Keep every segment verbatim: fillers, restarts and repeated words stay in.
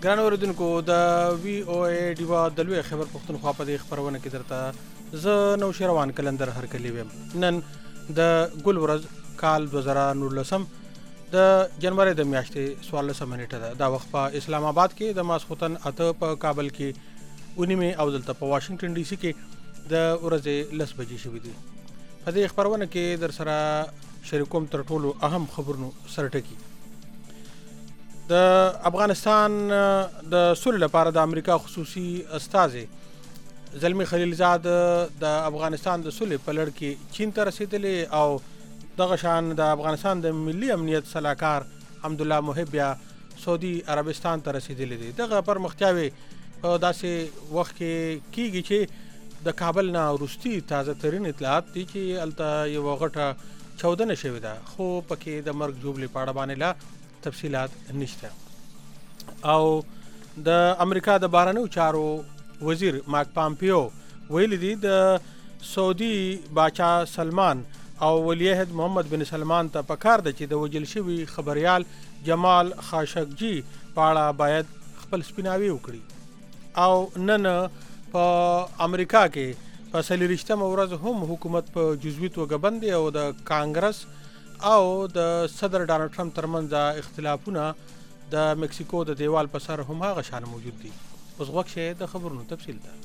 ګران اوریدونکو د وی او ای ډیوا د لوی خبر پښتونخوا په دې خبرونه کې درته زه نو شروان کلندر هر کلی ویم. نن د ګل ورځ کال دوه زره نولسم د جنوري د میاشتې څوارلسمه نیټه ده. دا وخت په اسلام آباد کې د ماسخوتن اته، په کابل کې ونیمه او دلته په واشنگټن ډي سي کې د ورځې لس بجې شوې دي. په دې خبرونه کې در سره شریکوم تر ټولو اهم خبرونو سرټکی. د افغانستان د صلح لپاره د امریکا خصوصي استازي زلمی خلیلزاد د افغانستان د صلح په لړ کې چین ته رسیدلی او دغه شان د افغانستان د ملي امنیت صلاحکار حمدالله محب یا سعودي عربستان ته رسیدلی دی. دغه پرمختیاوي په داسې وخت کې کیږي چې د کابل نه وروستي تازه ترین اطلاعات دي چې الته یو غټه چاودنه شوې ده، خو پکې د مرګ جوړې په اړه باندې لا تفصیلات نشته. او د امریکا د بهرنیو چارو وزیر مارک پامپیو ویلي دي د سعودي باچا سلمان او ولیعهد محمد بن سلمان ته پکار ده چې د وجل شوي خبريال جمال خاشقجي په اړه باید خپل سپیناوي وکړي. او نن په امریکا کې په څلوېښتمه ورځ هم حکومت په جزوي توګه بند دی او د کانګرس او د صدر ډانلډ ټرمپ ترمنځ اختلافونه د مکسیکو د دیوال په سر هم هغه شان موجود دي. اوس غوږ شئ د خبرونو تفصیل ده.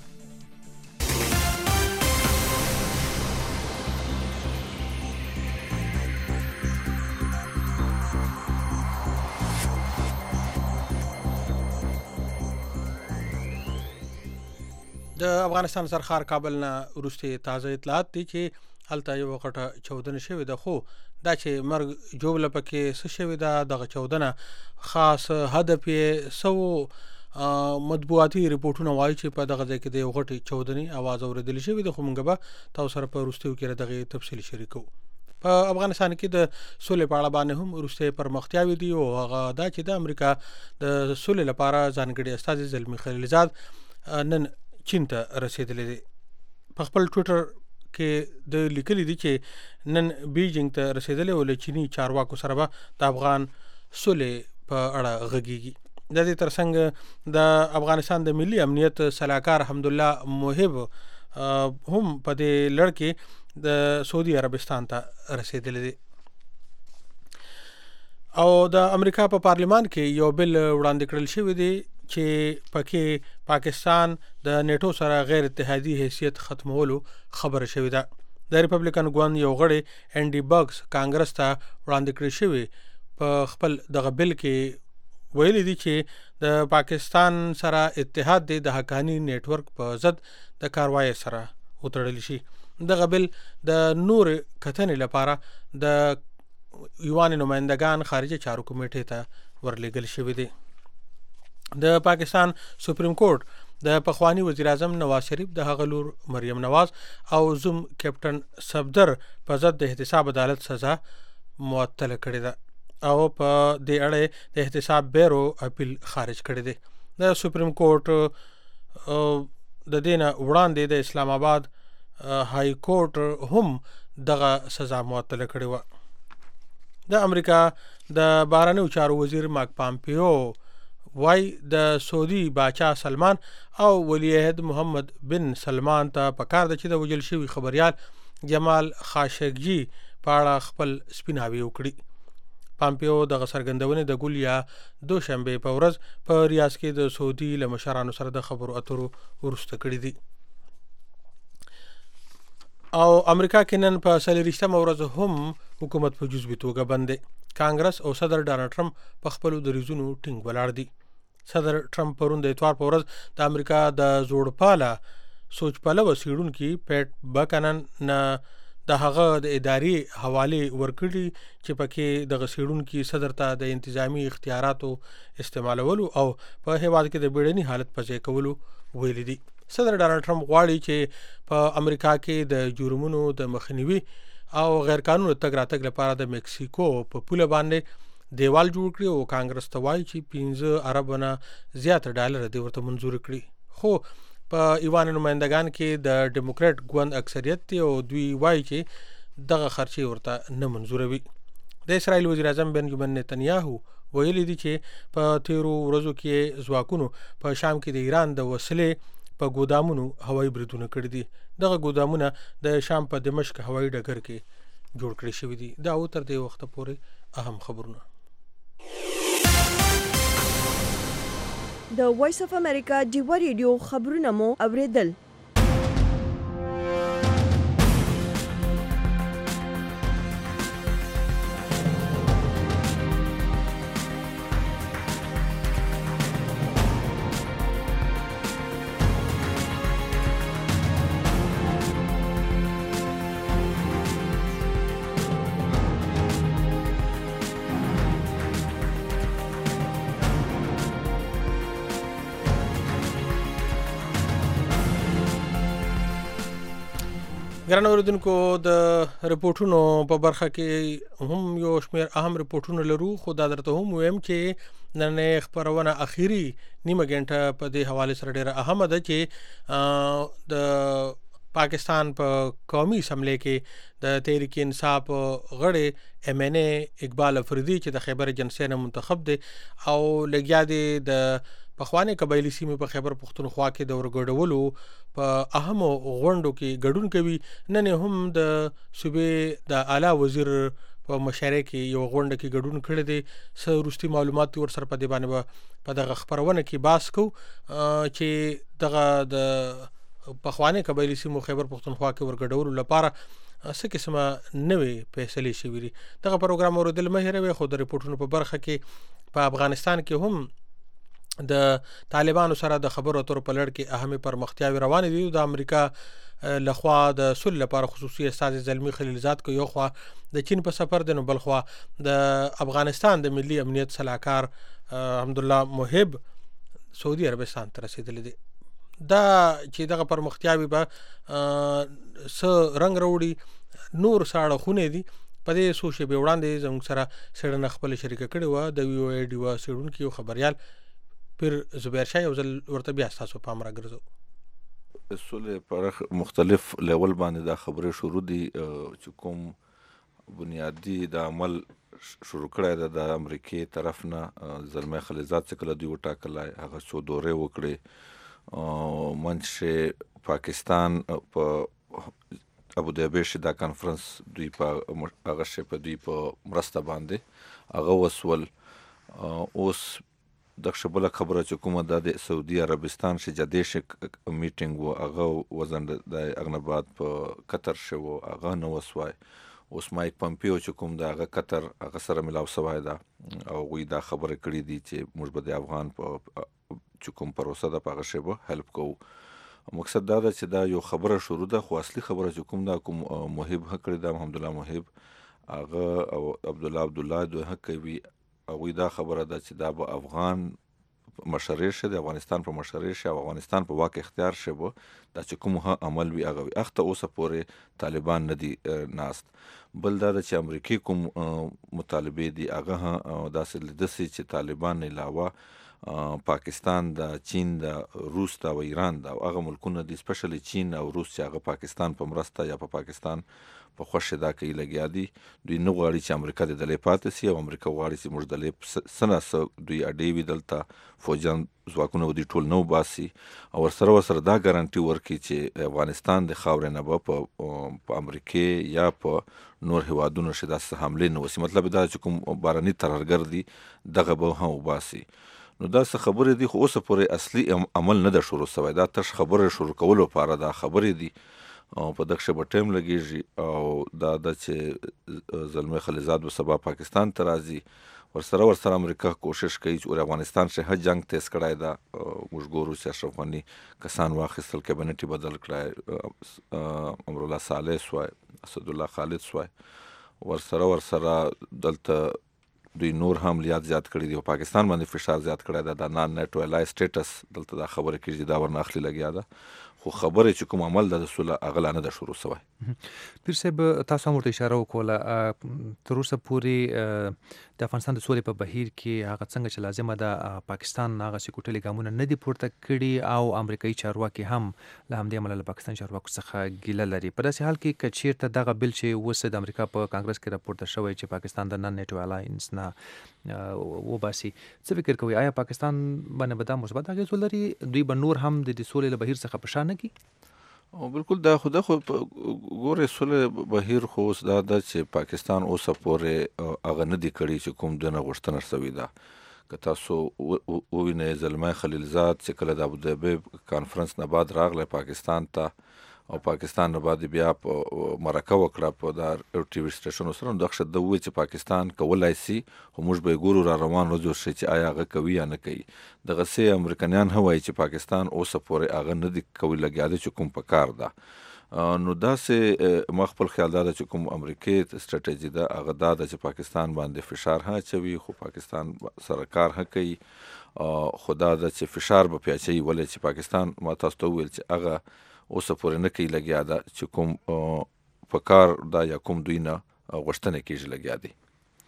د افغانستان سرخار کابل نه وروسته تازه اطلاعات دي چې هلته یو غټه چاودنه شوې ده، خو دا چې مرګ جوړه پکې څه شوې ده دغه چاودنه خاص هدف یې سو مطبوعاتي ریپورتونه وایي چې په دغه ځای کې د یو غټې چاودنې اواز اورېدل شوې ده، خو موږ به تاسو سره په وروستیو کې دغه تفصیل شریکو. په افغانستان کې د صلح په اړه باندې هم وروسته پرمختیاوي دي او هغه دا چې د امریکا د صلح لپاره ځانګړي استازي زلمی خلیلزاد نن چین ته رسیدلی دی. په خپل ټویټر کې د لیکلي دي چې نن بیجینګ ته رسیدلی او له چینی چارواکو سره به د افغان صلح په اړه غږیږي. د دې ترڅنګ د افغانستان د ملي امنیت صلاحکار حمدالله محب هم په دې لړ کې د سعودي عربستان ته رسیدلی دی. او د امریکا په پارلیمان کې یو بل وړاندې کړل شوی دی چې پکې پاکستان د نیټو سره غیر اتحادي حیثیت ختمولو خبره شوې ده. د ریپبلیکن ګوند یو غړی انډي بګز کانګرس ته وړاندې کړی شوی په خپل دغه بل کې ویلي دي چې د پاکستان سره اتحاد د حقانی نیټورک په ضد د کاروایی سره وتړل شي. دغه بل د نور کتنې لپاره د یوان نمائندگان خارجه چارو کمیټې ته ورلېږل شوی دی. د پاکستان سپریم کورټ د پخوانی وزیر اعظم نواز شریف د هغه لور مریم نواز او زوم کیپټن صفدر په ضد د احتساب عدالت سزا معطل کړې ده او په دې اړه د احتساب بیرو اپیل خارج کړی دی. د سپریم کورټ د دینه وړاندې د اسلام آباد های کورټ هم دغه سزا معطل کړې و. د امریکا د بهرنیو چارو وزیر مارک پامپیو وای د سعودي باچا سلمان او ولیعهد محمد بن سلمان ته پکار ده چې د وجل شوي خبريال جمال خاشقجي په اړه خپل سپیناوي وکړي. پامپیو دغه څرګندونې د ګل یا دوشنبه په ورځ په ریاض کې د سعودي له مشرانو سره د خبرو اترو وروسته کړي دي. او امریکا کې نن په څلوېښتمه ورځ هم حکومت په جزوي توګه بند دی. کانګرس او صدر ډانلډ ټرمپ په خپلو دریځونو ټینګ ولاړ دي. صدر ټرمپ پرون د اتوار په ورځ د امریکا د زوړپاله سوچ پلوه څېړونکي پیټ بکنن نه د هغه د ادارې حوالې ورکړي چې پکې دغه څېړونکي صدر ته د انتظامی اختیاراتو استعمالولو او په هېواد کې د بیړني حالت په ځای کولو ویلي دي. صدر ډانلډ ټرمپ غواړي چې په امریکا کې د جرمونو د مخنیوي او غیر قانوني تګ راتګ لپاره د مکسیکو په پوله باندې دیوال جوړ کړي او کانګرس ته وایي چې پنځه ارب نه زیات ډالر دې ورته منظور کړي. خو په ایوان نمائندگان کې د ډیموکرات ګوند اکثریت دی او دوی وایي چې دغه خرچې ورته نه منظوروي. د اسرائیل وزیر اعظم بنجامین نتنیاهو ویلي دي چې په تیرو ورځو کې ځواکونو په شام کې د ایران د وسلې په ګودامونو هوایي بریدونه کړي دي. دغه ګودامونه د شام په دمشق هوایي ډګر کې جوړ کړي شوي دي. دا او تر دې وخته پورې اهم خبرونه. د وایس اف امریکا ډیوا ریډیو خبرونه مو اوریدل. ګران اوریدونکو د رپورټونو په برخه کې هم یو شمېر اهم رپورټونه لرو، خو دا درته هم وایم چې نن خبرونه اخیری نیمه غنټه په دې حواله سره ډیره اهمه ده چې د پاکستان په قومي اسمبلی کې د تحریک انصاف غړي ایم ان ای اقبال افریدي چې د خیبر جنسي نه منتخب دی او لګیا دی د پخوانی قبایلی سیمې په خیبر پختونخوا کې د ورګډولو په اهمو غونډو کې ګډون کوي. نن هم د صوبې د اعلی وزیر په مشاعره کې یو غونډه کې ګډون کړی دی. څه وروستي معلومات ور سره په دې باندې په دغه خبرونه کې باس کو چې دغه د پخوانی قبایلی سیمو خیبر پختونخوا کې ورګډولو لپاره څه قسمه نوې فیصلې شوې دي. دغه پروګرام اوریدل مه هېروئ. خو د رپورټونو په برخه کې په افغانستان کې هم د طالبانو سره د خبرو اترو په لړ کې اهمي پرمختیاوي روانې دي. د امریکا لخوا د صلح لپاره خصوصي استازی زلمی خلیلزاد کو یو خوا د چین په سفر د نو بل خوا د افغانستان د ملي امنیت صلاحکار حمدالله محب سعودي عربستان ته رسیدلی دي. دا چې دغه پرمختیاوي به څه رنګ راوړي نور ساړه خونه دي. په دې څو شېبې وړاندې زموږ سره څېړنه خپله شریکه کړې وه د وی او ای ډیوا څېړونکي یو خبریال پیر زبیر شاه. یو ځل ورته بیا ستاسو پام راګرځو. صلح پر مختلف لیول باندې دا خبرې شروع دي چې کوم بنیادی د عمل شروع کړی ده د امریکې طرف نه زلمی خلیلزاد چې کله دوی وټاکلی هغه څو دورې وکړې منځ پاکستان په ابوظبي چې دا کانفرنس دوی په هغه شی په دوی په مرسته باندې هغه وسول. اوس دغه بله خبره چې کومه ده د سعودي عربستان چې جدیش میټینګ و هغه وزند د اغنباد په قطر شو هغه نه وسوای. اوس مایک پمپیو چې کوم د هغه قطر هغه سره ملاو سوای ده او وی دا خبره کړې دي چې موږ به د افغان په چې کوم پروسه ده په هغه شی به هیلپ کوو. مقصد دا ده چې دا یو خبره شروع ده، خو اصلي خبره چې کوم دا کوم محب حق کړی ده محمدالله محب هغه او عبدالله عبدالله دوی حق کوي. او دا خبره ده چې دا به افغان مشرع شه د افغانستان په مشرع شه او افغانستان په واقع اختیار شه به دا چې کوم ها عمل وی هغه اخته اوسه پورې طالبان نه دي ناست. بل دا چې امریکای کوم مطالبه دي هغه داسې لدسي چې طالبان نه علاوه پاکستان د چین د روس د او ایران د هغه ملکونه دي سپیشلی چین او روس چې هغه پاکستان په مرسته یا په پاکستان په خوښه دا کوي لګیا دي. دوی نه غواړي چې امریکا د دلې پاتې سي او امریکا غواړي چې موږ دلې سنه دوی اډې وي دلته فوجان ځواکونه ودي ټول نو باسي او ورسره ورسره دا ګارانټي ورکړي چې افغانستان د خاورې نه به په امریکې یا په نور هیوادونو چې داسې حملې نه وسي. مطلب دا چې کوم باراني ترهګر دي دغه به هم وباسي. نو دا څه خبرې دي خو اوسه پورې اصلي عمل نه ده شروع سوی. دا تش خبرې شروع کولو لپاره دا خبرې دي او په دغه شی به ټایم لګیږي او دا د چې زلمی خلیلزاد به سبا پاکستان ته راځي. ورسره ورسره امریکا کوشش کوي چې افغانستان شه جنگ تیز کړای دا موږ ګورو چې اشرف غني کسان واخیستل کابینټ بدل کړای امرالله صالح سوای اسد الله خالد سوای ورسره ورسره دلته دوی نور هم لیات زیات کړی دی او پاکستان باندې فشار زیات کړی دا د نان نیټو الای سټیټس دلته دا خبره کیږي دا ورنه اخلي لګیا ده. خو خبره چې کوم عمل د رسول اغلا نه د شروع سوی. پیر صاحب تاسو هم ورته اشاره وکوله تر اوسه پورې د افغانستان د سولې په بهیر کې هغه څنګه چې لازمه ده پاکستان هغه سکوټلي ګامونه نه دي پورته کړي او امریکایي چارواکي هم له همدې امله له پاکستان چارواکو څخه ګیله لري. په داسې حال کې که چیرته دغه بل چې اوس د امریکا په کانګرس کې راپورته شوی چې پاکستان د نن نیټو الاینس نه وباسي، څه فکر کوي؟ آیا پاکستان باندې به دا مثبت اغېز ولري؟ دوی به نور هم د دې سولې له بهیر څخه په شا نه کړي؟ او بالکل دا خو دا خو ګورې سولې بهیر خو اوس دا ده چې پاکستان اوسه پورې هغه نه دي کړي چې کوم دونه غوښتنه شوې ده. که تاسو ووینئ زلمی خلیلزاد چې کله د ابوظبي کانفرنس نه بعد راغلی پاکستان ته او پاکستان نه بعد بیا په مرکه وکړه په دا ټي وي سټیشنو سره، نو دغه د وی چې پاکستان کولای سي خو موږ به ګورو را روان وځو چې آیا هغه کوي یا نه کوي. دغه سه امریکایان هوایي چې پاکستان اوسه پورې هغه نه دي کوي لګیا دي چې کوم په کار ده. نو دا سه ما خپل خیال دا چې کوم امریکای ستراتیژي ده هغه دا ده چې پاکستان باندې فشار ها چوي، خو پاکستان سره کار ها کوي. خدا دا چې فشار به پیاچي ولې چې پاکستان ما تاسو ته ویل چې هغه اوسه پورې نه کوي لګیا ده چې کوم په کار دا یا کوم دوی نه غوښتنه کېږي لګیا دي.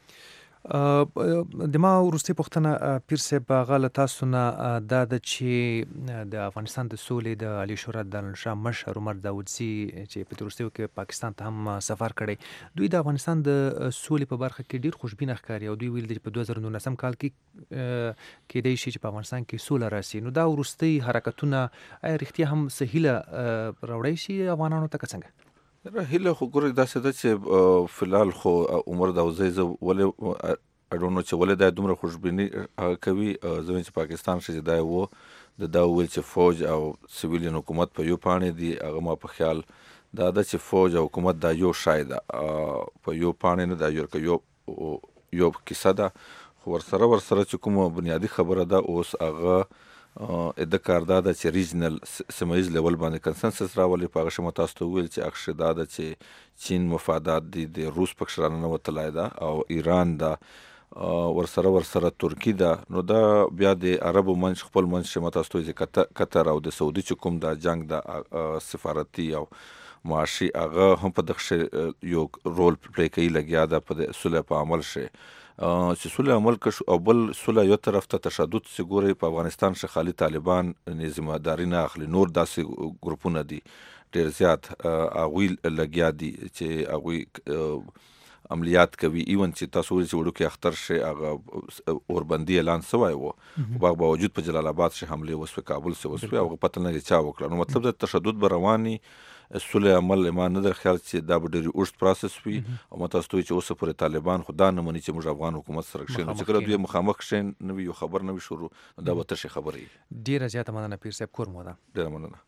د ما وروستۍ پوښتنه پیر صاحب هغه له تاسو نه دا ده چې د افغانستان د سولې د عالی شورا د دارالانشا مشر عمر داودزي چې په تېرو وروستیو کې پاکستان ته هم سفر کړی، دوی د افغانستان د سولې په برخه کې ډېر خوشبینه ښکاري او دوی ویل دي چې په دوه زره نولسم کال کې کېدای شي چې په افغانستان کې سوله راسي. نو دا وروستۍ حرکتونه آیا رښتیا هم څه هیله راوړی شي افغانانو ته که څنګه؟ هیله خو ګورې داسې ده چې فلحال خو عمر داودزی زه ولې اډونو چې ولې دا دومره خوشبیني کوي، زه چې پاکستان چې دا و د دا ویل چې فوج او سیویلین حکومت په یو پاڼې دي، هغه ما په خیال دا ده چې فوج او حکومت دا یو شای ده په یو پاڼې نه دا یو یو کیسه ده. خو ورسره ورسره چې کومه بنیادي خبره ده اوس هغه د کار دا ده چې ریجنل سیمایز لیول باندې کنسنسس راولي. په هغه شمه تاسو ته ویل چې اخشي دا ده چې چین مفادات دي د روس پکښ راننوتلی ده او ایران ده ورسره ورسره ترکی ده. نو دا بیا د عربو منځ خپل منځ شمه تاسو ته چې قطر او د سعودي چې کوم دا جنگ د سفارتي او معاشي هغه هم په دغه یو رول پلی کوي لګیا ده په د صلح په عمل شي چې صلح عمل کش او بل صلح یو طرف ته تشدد چې ګوري په افغانستان کې خالي طالبان ذمہداري نه اخلي، نور داسې ګروپونه دي ډېر زیات هغوی لګیا دي چې هغوی عملیات کوي. ایون چې تاسو ویل چې وړوکی اختر شي هغه اوربندي اعلان سوی و، خو هغه باوجود په جلال آباد شي حملې وسوې، کابل سه وسوې، هغه پته نه چا وکړه. نو مطلب د تشدد به رواني صلح عمل ما نه در خیال چې دا به ډېر اوږد پروسس وي او ما تاسو ته وایي چې اوسه پورې طالبان خو دا نه مني چې موږ افغان حکومت سره کښېنو، چې کله دوی مخامخ کښېن نه وي یو خبر نه وي شروع، دا به تشې خبرې وي. ډېره زیاته مننه پیر صاحب، کور مو ده. ډېره مننه.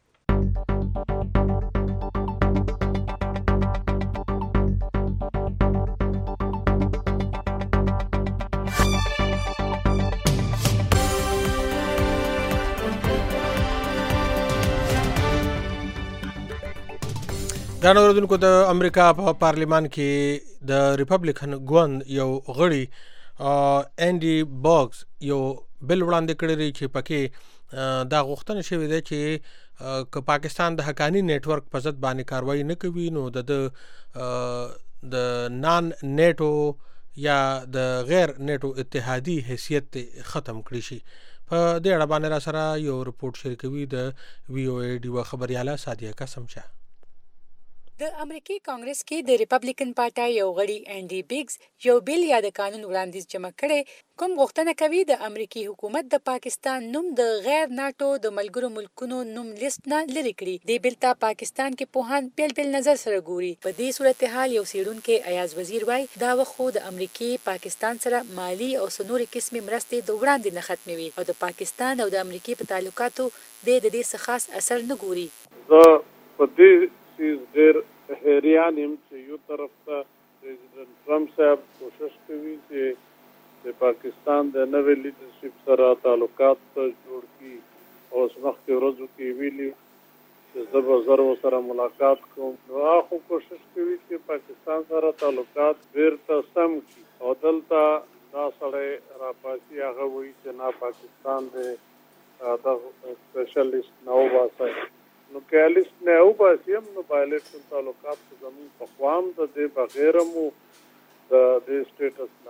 ګرانو اوریدونکو، د امریکا په پارلیمان کې د ریپبلیکن ګوند یو غړي انډي باګز یو بل وړاندې کړی دی چې پکې دا غوښتنه شوې ده چې که پاکستان د حقانی نیټ ورک په ضد باندې کاروایی نه کوي نو د د نان نیټو یا د غیر نیټو اتحادی حیثیت ختم کړی شي. په دې اړه باندې را سره یو رپورټ شریکوي د وی او ای ډیوه خبرياله سادیه قسم شه. د امریکای کانګرس کې د ریپبلیکن پارټي یو غړي انډي بیګز یو بل یا د قانون وړاندیز جمع کړي کوم غوښتنه کوي د امریکای حکومت د پاکستان نوم د غیر ناتو د ملګرو ملکونو نوم لیست نه لري کړي. د بل ته پاکستان کې پوهان بیل بیل نظر سره ګوري. په دې صورتحال یو سیډونکو ایاز وزیر وای دا وخت د امریکای پاکستان سره مالی او سنوري قسمه مرستې د وړاندې نه ختموي او د پاکستان او د امریکای په تعلقاتو د دې څه خاص اثر نه ګوري. زه په دې چیز ډېر حیران یم چې یو طرف ته پریزیدنت ټرمپ صاحب کوشش کوي چې د پاکستان د نوې لیډرشپ سره تعلقات جوړ کړي او اوس مخکې ورځو کې ویلي چې زه به ژر ورسره ملاقات کوم. نو هغه کوشش کوي چې پاکستان سره تعلقات بیرته سم کړي او دلته دا سړی راپاسي هغه وایي چې نه پاکستان د دغه سپیشلیسټ نه وباسي. نو که لیست نه وباسي هم نو بایلیټرل تعلقات زموږ په خوا هم د دې بغیر مو د دې سټیټس نه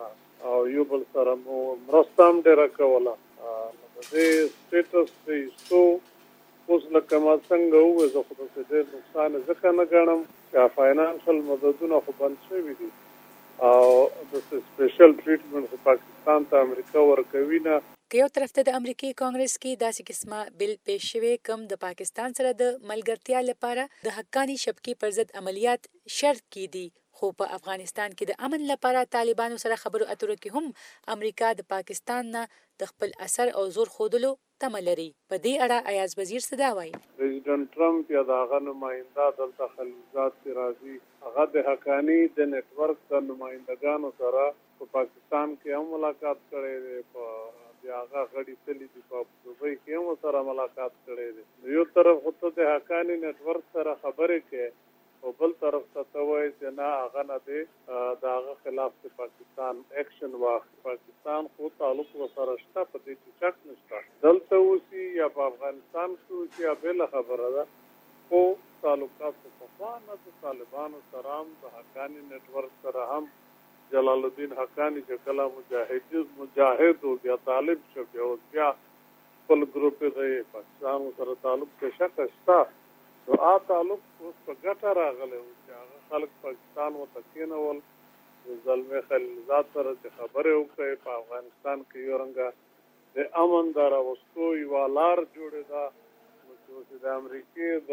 او یو بل سره مو مرسته هم ډېره کوله. د دې سټیټس د ایستو اوس لکه ما څنګه ووایه زه خو داسې ډېر نقصان ځکه نه ګڼم چې فاینانشل مددونه خو بند شوي دي او داسې سپیشل ټریټمنټ خو پاکستان ته امریکا ورکوي نه. که یو طرف ته د امریکای کانګرس کې داسې قسمه بل پیش شوی کم د پاکستان سره د ملګرتیا لپاره د حقانی شبکې پر ضد عملیات شرط کې دي، خو په افغانستان کې د امن لپاره طالبانو سره خبرو اترو کې هم امریکا د پاکستان نه د خپل اثر او زور ښودلو تمه لري. په دې اړه ایاز وزیر څه دا وایي؟ پرزیدنت ټرمپ یا د هغه نماینده دلته خلیلزاد چې راځي هغه د حقانی د نیټورک د نمایندګانو سره په پاکستان کې هم ملاقات کړی دی، په بیا هغه غړي تللی دي په دوبۍ کې هم سره ملاقات کړی دی. یو طرف خو ته د حقانی نیټورک سره خبرې کوې او بل طرف ته ته وایي چې نه هغه نه دی د هغه خلاف د پاکستان ایکشن واخلي. پاکستان خو تعلق ورسره شته، په دې کې شک نشته، دلته اوسي یا په افغانستان کې اوسي یا بله خبره ده، خو تعلقات خو پخوا نه د طالبانو سره هم د حقانی نیټورک سره هم جلال الدین حقانی چې کله مجاهد مجاهد او بیا طالب شو بیا او بیا خپل ګروپ یې پاکستان سره تعلق کې شک شته، نو آ تعلق اوس په ګټه راغلی و چې هغه خلک پاکستان ورته کېنول د زلمي خلیلزاد سره چې خبرې وکړې په افغانستان کې یو رنګه د امن د راوستو یوه لار جوړې ده. نو چې اوس د امریکې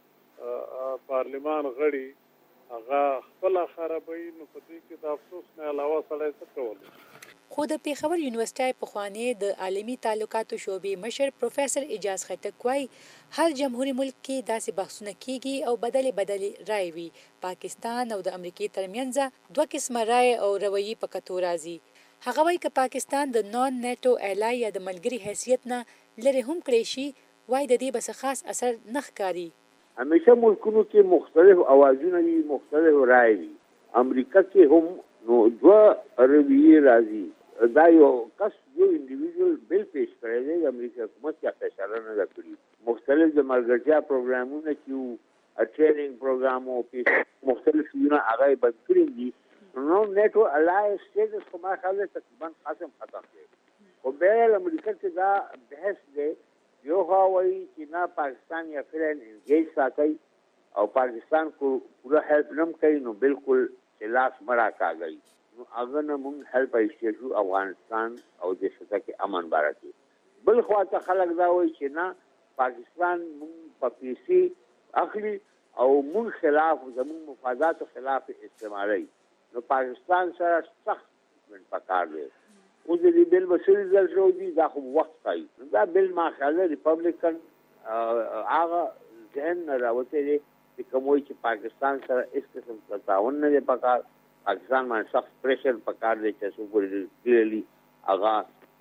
د پارلمان غړي هغه خپله خرابوي، نو په دې کې د افسوس نه علاوه سړی څه کولی. خو د پېښور یونیورسټۍ پخوانی د عالمي تعلقاتو شعبې مشر پروفیسر اجاز خټک وایي هر جمهوري ملک کې داسې بحثونه کیږي او بدلې بدلې رایې وي. پاکستان او د امریکې ترمنځ دوه قسمه رایې او رویې په کتو راځي. هغه وایي که پاکستان د نان نیټو ایلای یا د ملګري حیثیت نه لرې هم کړی شي، وایي د دې به څه خاص اثر نه ښکاري. همیشه ملکونو کې مختلف اوازونه وي، مختلف رایې وي. امریکا کې هم نو دوه رویې راځي. دا یو کس یو انډیویډوال بل پیش کړی دی، د امریکا حکومت کیا فیصله نه ده کړې. مختلف د ملګرتیا پروګرامونه چې وو ټریننګ پروګرام او پیش مختلف شیونه هغه یې بند کړي دي. نو نیټو الای سټیټس خو ما خیال دی تقریبا ختم ختم دی. خو بیا امریکا کې دا بحث دی، یو خوا وایي چې نه پاکستان یا فعلا انګیج ساتي او پاکستان کو پوره هیلپ نه کوي، نو بالکل چې لاس مړه کاږي. نو هغه نه مونږ هیلپ ایشتو افغانستان او د شته کې امن باره کې. بل خوا ته خلک دا وایي چې نه پاکستان مونږ په پیسې اخلي او مونږ خلاف زمونږ مفاداتو خلاف استعمالوي، نو پاکستان سره سخت من پکار دی. اوس د دې بل به څه ریزلټ راوځي دا خو وخت ښایي. دا بل ما خیال دی ریپبلیکن هغه ذهن نه راوتی دی چې کوم وایي چې پاکستان سره هېڅ قسم تعاون نه دی پکار، پاکستان باندې سخت پریشر پکار دی چې څوک ډیرلی هغه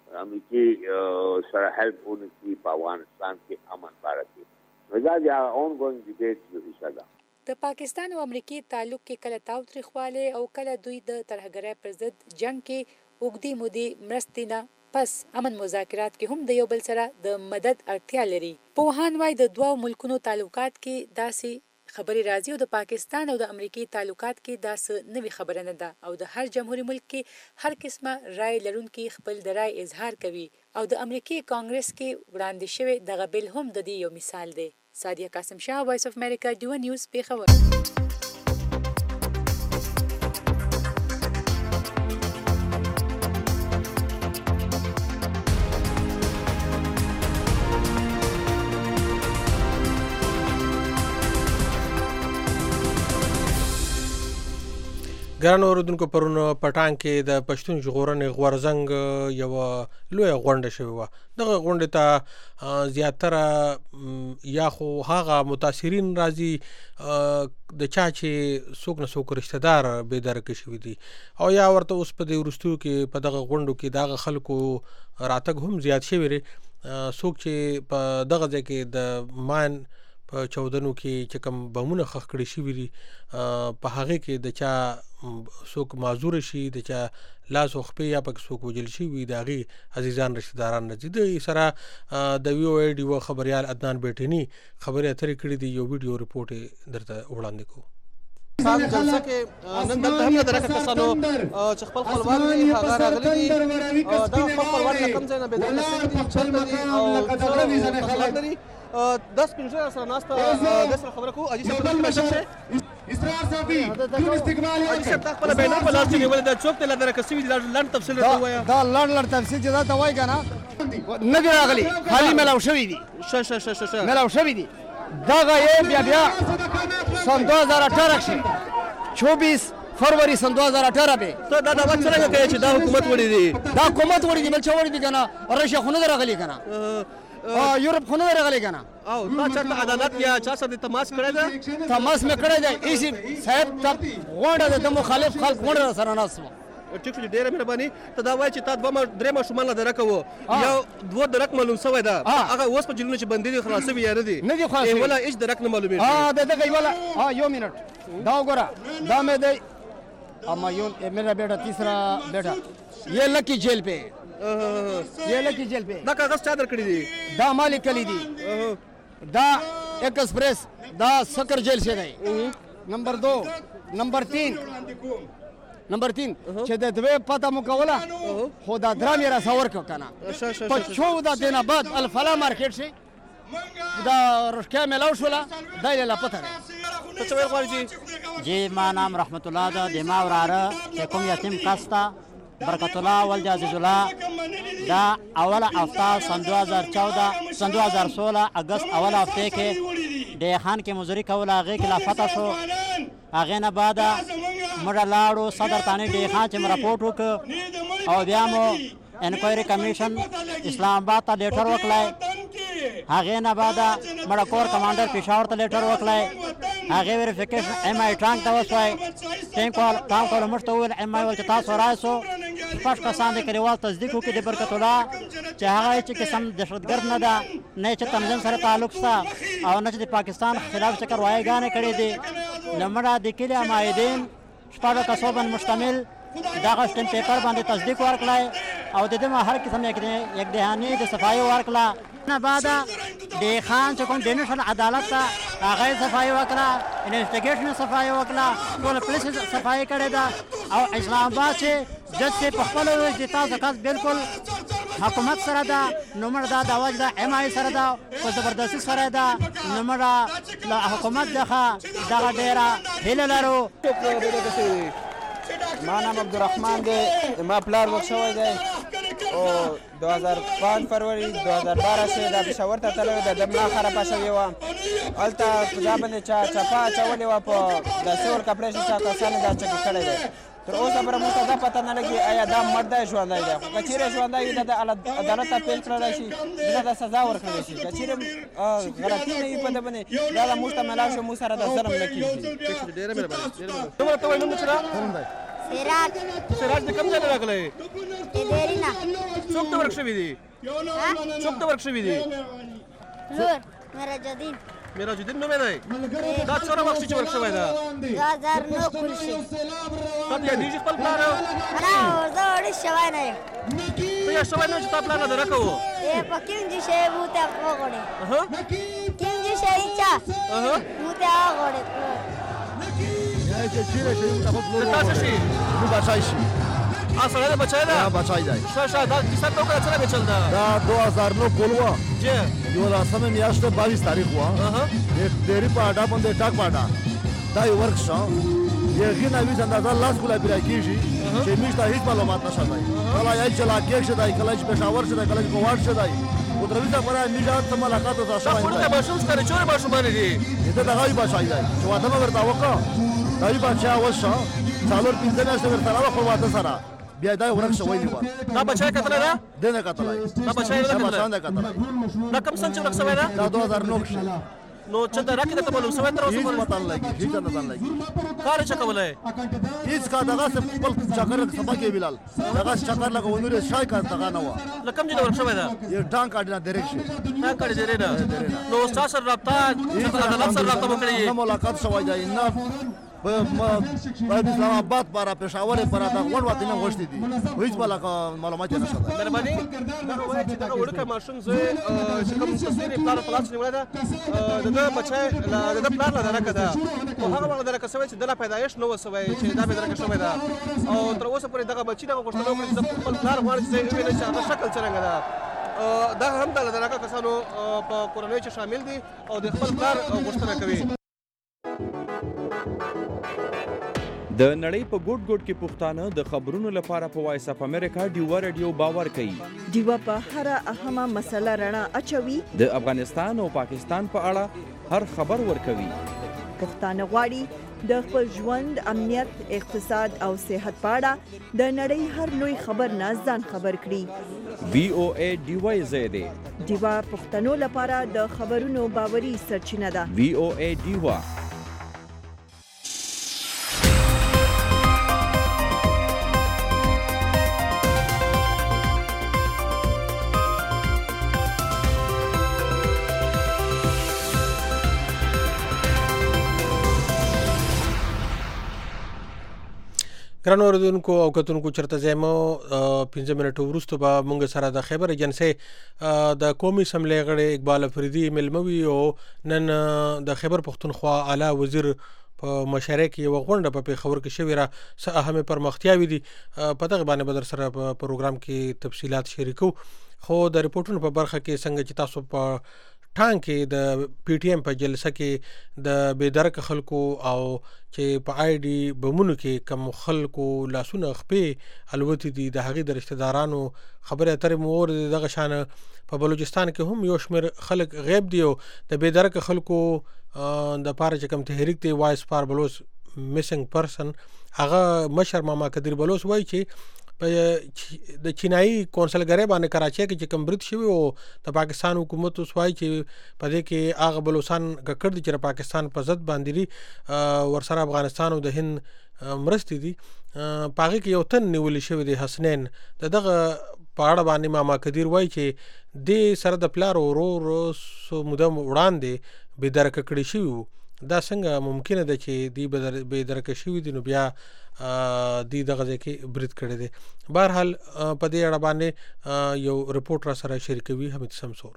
امریکې سره هیلپ ونکړي په افغانستان کې امن باره کې. نو دا د اون ګوینګ ډیبیټ یو حصه ده. د پاکستان او امریکې تعلق کې کله تاوتریخوالی او کله دوی د ترهګرۍ پر ضد جنگ کې اوږدې مودې مرستې نه پس امن مذاکرات کې هم د یو بل سره د مدد اړتیا لري. پوهان وایي د دوه ملکونو تعلقات کې داسې خبرې راځي او د پاکستان او د امریکې تعلقات کې داسې نوې خبره نه ده او د هر جمهوري ملک کې هر قسمه رای لرونکي خپل د رای اظهار کوي او د امریکې کانګرس کې وړاندې شوی دغه بل هم د دې یو مثال دی. سادیه قاسم شاه، وایس اف امریکا، ډیو نیوز، پېښور. ګرانو اوریدونکو، پرون پټان کې د پښتون ژغورنې غورځنګ یوه لویه غونډه شوې وه. دغه غونډې ته زیاتره یا خو هغه متاثرین راځي د چا چې څوک نه څوک رشته دار بېدرکه شوي دي، او یا ورته اوس په دې وروستیو کې په دغه غونډو کې د هغه خلکو راتګ هم زیات شوی دی. څوک چې په دغه ځای کې د ماین په چودنو کې چې کوم بمونه ښخ کړي شوي دي په هغې کې د چا څوک معذور شي، د چا لاس او خپې یا پکې څوک وژل شوي د هغې عزیزان رشته داران راځي. د سره د وی او ای ډي خبریال عدنان بیټیني خبرې اترې کړي دي. یو ویډیو رپورټ یې درته وړاندې کوو. خام جلسه کې نن دلته هم د راکړه کسانو چې خپل خپلوان دي هغه راغلي دي دا خپل خپلوان له کوم ځای نه بېدل شوي دي چلته دي او خلک لري دس پنځه سره ناسته د سره خبره کوو اجي صاحب ته راشه اسرار صافي ټول استقبال اجي صاحب تاسو په بینر په لاس کې نیولې دا څوک ته لاره کسي دي لاند تفصیل راته وایا دا لاند لاند تفصیل چې دا ته وای کنه نه دی راغلي خالي ملاو شوی دي ش ش ش ش ملاو شوی دي دا غي بیا بیا سن دو هزار اٹھارہ کې چوبیس فروری سن دو هزار اٹھارہ به ته دا دا څنګه کوي چې دا حکومت وړي دي دا حکومت وړي دي بل څه وړي دي کنه رشیا خونه راغلي کنه ا یورپ خونه راغلي کنه او تا چرته عدالت یا چا سره تماس کړی دا تماس مې کړی دی ایسی صاحب تب غونډه د مخالف خلک غونډه سره ناسو ټیک شو ډیره مهرباني ته دا وای چې تا دوه درې ماشومان له درکو یو دوه درک معلوم شوی دا هغه اوس په جلونه چې بندي دي خلاصوي یا نه دي نه دي خلاصوي ولا هیڅ درک نه معلومه ها دا دغه ولا ها یو منټ دا وګوره دا مې دی اما یو میرا بیٹا تیسرا بیٹا یہ لکی جیل پہ یہ لکی جیل پہ دا کاغذ چا درکړي دي دا مالک کلی دی دا ایکسپریس دا سکر جیل سے دی نمبر دو نمبر تین نمبر تین چې د دوی پته مکوله خو دا درامې را سور کو کنه په چودہ دینه بعد الفلا مارکیټ شي دا رشکه ملاو شولا دایله لا پته ته څه ویل غواړې جی ما نام رحمت الله دا د ما وراره چې کوم یتیم کستا برکت الله ولد عزیز الله دا اول هفته سن دو هزار چودہ سن دو هزار سولہ اگست اول هفته کې ډیخان کې مزدوري کوله هغې کې لا فتح شو هغې نه بعده موږ لاړو صدر تاني ډیخان چې مو راپورټ وکړ او بیا مو انکوایري کمیشن اسلام آباد ته لیټر وکړی هغې نه بعده مړه کور کمانډر پېښور ته لیټر وکړی هغې ویریفیکیشن ایم آی ټانک ته وشوی ټینک وال ټانک والا موږ ته وویل ایم آی ویل چې تاسو راسو شپږ کسان د کلیوال تصدیق وکړي د برکت الله چې هغه هېڅ قسم دهشتګرد نه ده نه چې تنظیم سره تعلق شته او نه چې د پاکستان خلاف چکر وایګانې کړې دي نو مړه د کلي عمایدین شپږو کسو باندې مشتمل دغه سټیم پیپر باندې تصدیق ورکړی او د دې ما هر قسم یک دهاني د صفایي ورکړه نه بعده د خان چې کوم ډینشن عدالت ته هغه صفایي وکړه انویسټیګیشن صفایي وکړه ټول پولیس صفایي کړې ده او اسلام آباد چې جج چې په خپل وجه د تاسو کس بالکل حکومت سره ده نو موږ دا د اواز د ایم آی سره ده په زبردستي سره ده نو موږ له حکومت څخه دغه ډیره هیله لرو. ما نام عبدالرحمن دی ما پلار ورک شوی دی او دو هزار پنځه فروری دو هزار بارہ کې د پېښور ته تللی و د ده ملا خرابه شوې وه هلته په دا باندې چا چپه اچولې وه په د سیول کپړې چې چا کسانو دا چکې کړی دی تر اوسه پورې موږ ته دا پته نه لګي آیا دا مړ دی ژوندی دی خو که چیرې ژوندی وي دا د عدالت ته پیل کړلی شي ده ته سزا ورکړلی شي که چیرې غلطي نه وي په ده باندې دا د موږ ته ملاو شو موږ سره د ظلم نه کېږي. ډېره مهرباني ډېره مهرباني ته ورته وایي نوم دې څه ده؟ سراج سراج د کوم ځای نه راغلی؟ دیرینا. څوک ته ورک شوي دي؟ څوک ته ورک شوي دي؟ لور مراجالدین. مراجالدین نوم یې دی؟ دا څومره وخت چې ورک شوی ده؟ دو هزار نو کول شي. تا ته یادېږي خپل پلار؟ نه زه وړې شوی نه یم. ته یاد شوی نه وې چې تا پلار نه درکه و؟ ای په کوم ځای شی مو ته وغواړې کوم ځای شی چا مو ته وغواړې تاسو شي نو بچای شي اصله ده بچای ده بچای دی ښه ښه دا کیسه تو کړه څنګه چل ده دا دو هزار نو کول و جی یو لاسمه میاشت باییس تاریخ و یک ډېری پاډا باندې ټاک پاډا دا یو ورک شو یقینا وی اندازه لاس کولا پیرا کیږي چې میشته هیڅ معلومات نشه دی کله یې چلا کې شه دی کله چې پېښور شه دی کله چې ګواد شه دی او تر ویسه پرا میجات ته ملاقات او تاسو ته ماشوم سره چورې ماشوم باندې دي ته دغه بچای دی چې واده مې ورته وکړ دای بچا وشو څلور پنځه میاشتې ورته راو خو واده سره بیا دا ورک شوی دی دا بچای کتل ده دنه کتلای دا بچای نه کتلای کتلای دا کوم څنګه ورک شوی ده دا دو هزار نو کې نو چې دا راکې ته معلوم شوی تر اوسه هیڅ پته نه لګي هیڅ نه لګي کار څه کولای هیڅ کا دغه خپل چکر سبا کې بلال دغه چکر لګونوري شای کا دغه نه و لکم چې ورک شوی ده یو ټانک اډنه ډایرکشن ټانک اډ جری نه نو تاسو رابطه عدالت سره رابطه وکړئ نه ملاقات شوی دی نه باید اسلام آباد پاره پېښور پاره دا غونډ وطن غوښتي دي هیڅ بل معلومات نشته. مهرباني دغه وایي چې دغه وړوکی ماشوم زوی چې کوم تصویر یې پلار په لاس نیولی ده د ده بچی د ده پلار له درکه ده خو هغه وخت درکه شوی چې د لا پیدایښت نه و شوی چې دا مې درکه شوی ده او تر اوسه پورې دغه بچي دغه غوښتنه وکړي چې زه خپل پلار غواړم چې زه یې ووینم چې هغه شکل څرنګه ده. دا هم د درکه کسانو په کورنیو چې شامل دي او د خپل پلار غوښتنه کوي. د نړۍ په ګوټ ګوټ کې پښتانه د خبرونو لپاره په وایس اف امریکا ډیوا رادیو باور کوي. ډیوا په هر اهمه مسله رڼا اچوي. د افغانستان او پاکستان په اړه هر خبر ورکوي. پښتانه غواړي د خپل ژوند، امنیت، اقتصاد او صحت په اړه د نړۍ هر لوی خبر نه ځان خبر کړي. وی او ای ډیوا زیاده ډیوا پښتنو لپاره د خبرونو باوري سرچینه ده. وی او ای ډیوا. ګرانو اوریدونکو او کتونکو چرته ځایمو پنځه منټو وروسته به موږ سره د خیبر ایجنسۍ د قومي اسمبلۍ غړی اقبال افریدي مېلمه وي او نن د خیبر پښتونخوا اعلی وزیر په مشاعره کې یوه غونډه په پېښور کې شوې ده. څه اهمې پرمختیاوې دي په دغه باندې به در سره په پروګرام کې تفصیلات شریکو. خو د رپورټونو په برخه کې څنګه چې تاسو په ټانګ کې د پی ټی ایم په جلسه کې د بېدرکه خلکو او چې په آی ډي بمونو کې کم خلکو لاسونه خپې الوتې دي د هغې د رشته دارانو خبرې اترې مو واورېدې. دغه شانه په بلوچستان کې هم یو شمېر خلک غیب دي او د بېدرکه خلکو د پاره چې کوم تحریک دی وایس فار بلوچ میسنګ پرسن هغه مشر ماما قدیر بلوچ وایي چې د چینایي کونسلګرۍ باندې کراچۍ کې چې کوم برید شوی او د پاکستان حکومت اوس وایي چې په دې کې هغه بلوچستان ککړ دي چې د پاکستان په ضد باندې دي ورسره افغانستان او د هند مرستې دي. په هغې کې یو تن نیولی شوی دی حسنین. د دغه په اړه باندې ماما قدیر وایي چې دې سره د پلار ورور څو موده وړاندې بېدرکه کړي شوي وو. دا څنګه ممکنه ده چې دی بېدرکه شوي دي نو بیا دی دغه ځای کې برید کړی دی. بهرحال په دې اړه باندې یو رپورټ را سره شریکوي حمید سمسور.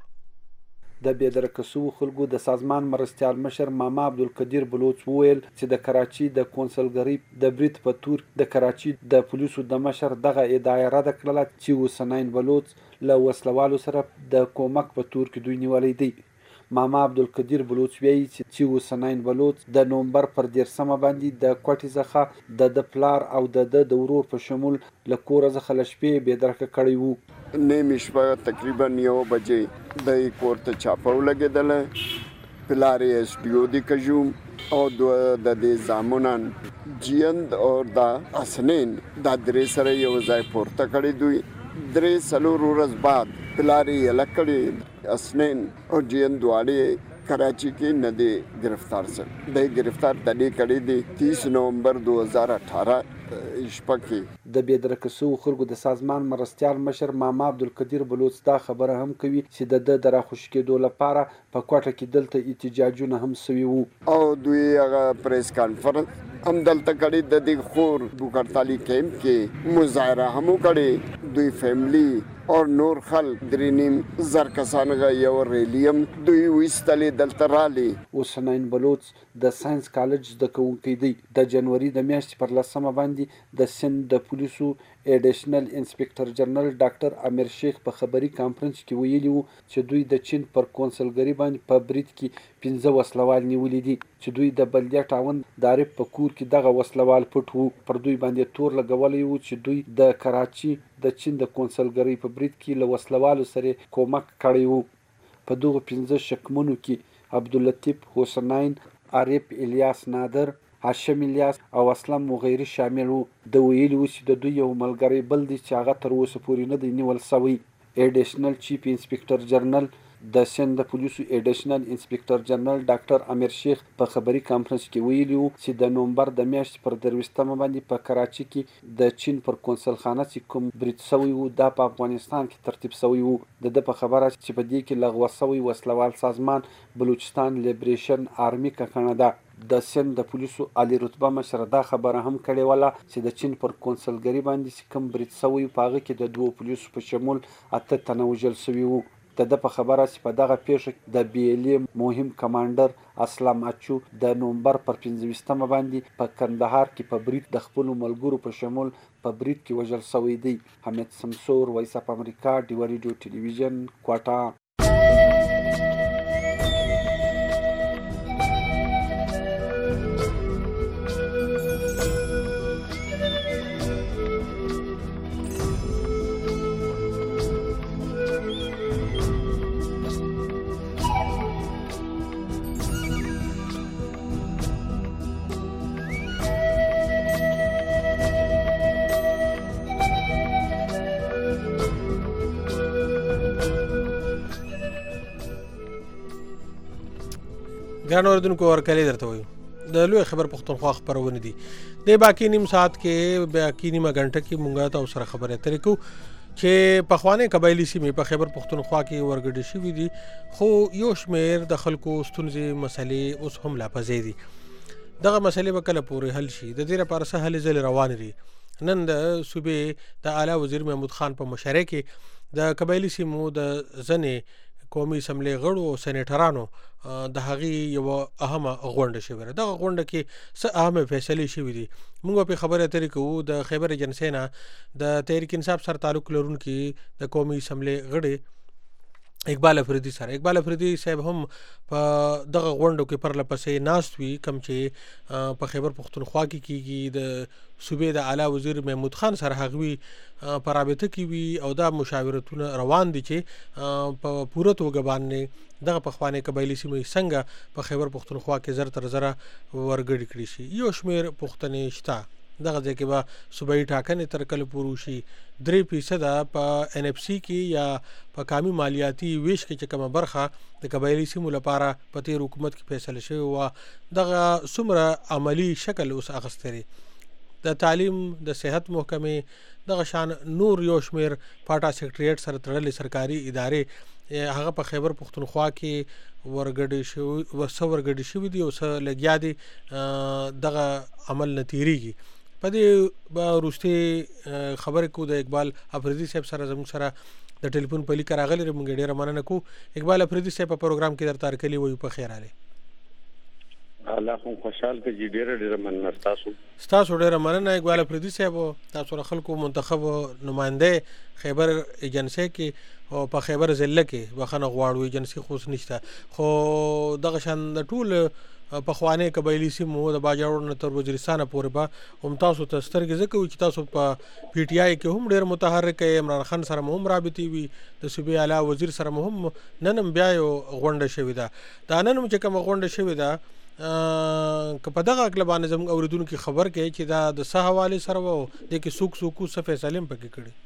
د بېدرکه شوو خلکو د سازمان مرستیال مشر ماما عبدالقدیر بلوچ وویل چې د کراچۍ د کونسلګرۍ د برید په تور د کراچۍ د پولیسو د مشر دغه ادعا رد کړله چې حسنین بلوچ له وسلوالو سره د کومک په تور کې دوی نیولی دی. ماما عبدالقدیر بلوچ وایي چې حسنین بلوچ د نومبر پر دیرشمه باندې د کوټې څخه د د پلار او د د د ورور په شمول له کوره څخه له شپې بېدرکه کړی وو. نیمې شپه تقریبا یو بجې د کور ته چاپه ولګېدله. پلار یې ایس ډي او د کژوم او د دې زامنان جیند او دا حسنین دا درې سره یو ځای پورته کړی دوی. درې څلور ورځ بعد پلار یې یله کړی حسنین او جیند دواړې کراچی کې نه دی گرفتار شوی. د گرفتار د دې کړی دی تیس نومبر دو هزار اٹھارہ شپه کې. د بېدرکه شوو خلکو د سازمان مرستیال مشر ماما عبدالقدیر بلوچ دا خبره هم کوي چې د ده د راخوشي کېدو لپاره په کوټه کې دلته احتجاجونه هم سوي وو او دوی هغه پریس کانفرنس هم دلته کړی. د دې خور بوکرتالي کیمپ کې مظاهره هم وکړې. دوی فیملی او نور خلک درې نیم زر کسانغه یو ریلیم دوی ویستلې دلته رالي. حسنین بلوچ د ساينس کالج زده کوونکی دی. د جنوري د میاشتې پر لسمه باندې د سند د پولیسو ایډیشنل انسپکټر جنرال ډاکټر امیر شیخ په خبري کانفرنس کې ویلي وو چې دوی د چین پر کونسلګرۍ باندې په برید کې پنځه وسلوال نیولي دي چې دوی د بلدیا ټاون د عارف په کور کې دغه وسلوال پټ وو. پر دوی باندې تور لګولی وو چې دوی د کراچۍ د چین د کونسلګرۍ په برید کې له وسلوالو سره کومک کړی وو. په دغو پنځه شکمنو کې عبداللطیف حسنین، عارف الیاس نادر، هاشم الیاس او اسلم مغیري شامل وو. د ویلي وو چې د دوی یو ملګری بل دی چې هغه تر اوسه پورې نه دی نیول سوی. ایډیشنل چیف انسپکټر جنرال د سند د پولیسو ایډیشنل انسپکټر جنرال ډاکټر امیر شیخ په خبري کانفرنس کې ویلي وو چې د نومبر د میاشتې پر درویشتمه باندې په کراچۍ کې د چین پر کونسلخانه چې کوم برید سوی وو دا په افغانستان کې ترتیب سوی وو. د ده په خبره چې په دې کې لغوه سوی وسلوال سازمان بلوچستان لیبریشن آرمي ککڼه ده. د سند د پولیسو عالی رتبه مشر دا خبره هم کړې وله چې د چین پر کونسلګري باندې چې کوم برید سوی په هغه کې د دوو پولیسو په شمول اته تنه وژل سوي وو. د ده په خبره چې په دغه پیښه د بي ال ای مهم کمانډر اسلام اچو د نومبر پر پنځه ویشتمه باندې په کندهار کې په برید د خپلو ملګرو په شمول په برید کې وژل سوی دی. حمید سمسور، وایس اف امریکا، ډیوه ریډیو ټلویزیون، کوټه. ګران اوریدونکو ورکلې درته وایو د لوی خبر پښتونخوا خبرونه دي. د باقي نیم ساعت کې باقي نیمه غنټه کې مونږه تاسو سره خبرې اترې کوو چې په خوانې قبایلی سیمې په خبر پښتونخوا کې ورګډې شوې دي، خو یو شمېر د خلکو ستونزې مسلې اوس هم لا پزې دي. دغه مسلې به کله پورې حل شي، د دې لپاره څه هلې ځلې روانې دي. نن د صوبې د اعلی وزیر محمود خان په مشرۍ کې د قبایلی سیمو د ځنې قومي اسمبلی غړو او سېنیټرانو د هغې یوه اهمه غونډه شوې ده. دغه غونډه کې څه اهمې فیصلې شوې دي موږ په خبرې اترې کوو د خیبر ایجنسۍ نه د تحریک انصاف سره تعلق لرونکي د قومي اسمبلی غړي اقبال افریدي سره. اقبال افریدي صاحب هم په دغه غونډو کې پرله پسې ناست وي، کوم چې په خیبر پښتونخوا کې کیږي. د صوبې د اعلی وزیر محمود خان سره هغوی په رابطه کې وي او دا مشاورتونه روان دي چې په پوره توګه باندې دغه پخوانۍ قبایلي سیمې څنګه په خیبر پښتونخوا کې زر تر زره ورګډې کړي شي. یو شمېر پوښتنې شته. دغه ځای کې به صوبایي ټاکنې تر کله پورې وشي. درې فیصده په ان اف سی کې یا په قامي مالیاتي ویش کې چې کومه برخه د قبایلي سیمو لپاره په تېر حکومت کې فیصله شوې وه، دغه څومره عملي شکل اوس اخیستی دی. د تعلیم، د صحت محکمې، دغه شان نور یو شمېر پاټا سیکریټریټ سره تړلې سرکاري ادارې هغه په خیبر پښتونخوا کې ورګډې شوي څه ورګډې شوي دي او څه لګیا دي دغه عمل نه تېرېږي. په دې به وروستۍ خبرې کوو د اقبال افریدي صاحب سره. زموږ سره د ټلیفون په لیکه راغلی موږ ډېره مننه کوو. اقبال افریدي صاحب په پروګرام کې درته هرکلي وایو. په خیر راغلی. الله خو خوشحال کړي. ډېره ډېره مننه ستاسو ستاسو ډېره مننه اقبال افریدي صاحب. تاسو د خلکو منتخب نماینده خیبر ایجنسۍ کې او په خیبر ضلع کې بخښنه غواړو، ایجنسۍ خو اوس نشته، خو دغه شان د ټول پخوانۍ قبایلي سیمو د باجوړ نه تر وزیرستانه پورې به هم تاسو ته سترګې ځکه وي چې تاسو په پی ټي آی کې هم ډېر متحرک یې، عمران خان سره مو هم رابطې وي، د صوبې اعلی وزیر سره مو هم نن هم بیا یو غونډه شوې ده. دا نن هم چې کومه غونډه شوې ده که په دغه اکله باندې زموږ اورېدونکي خبر کوي چې دا د څه حوالې سره و او دې کې څوک څوک څه فیصلې هم پکې کړي.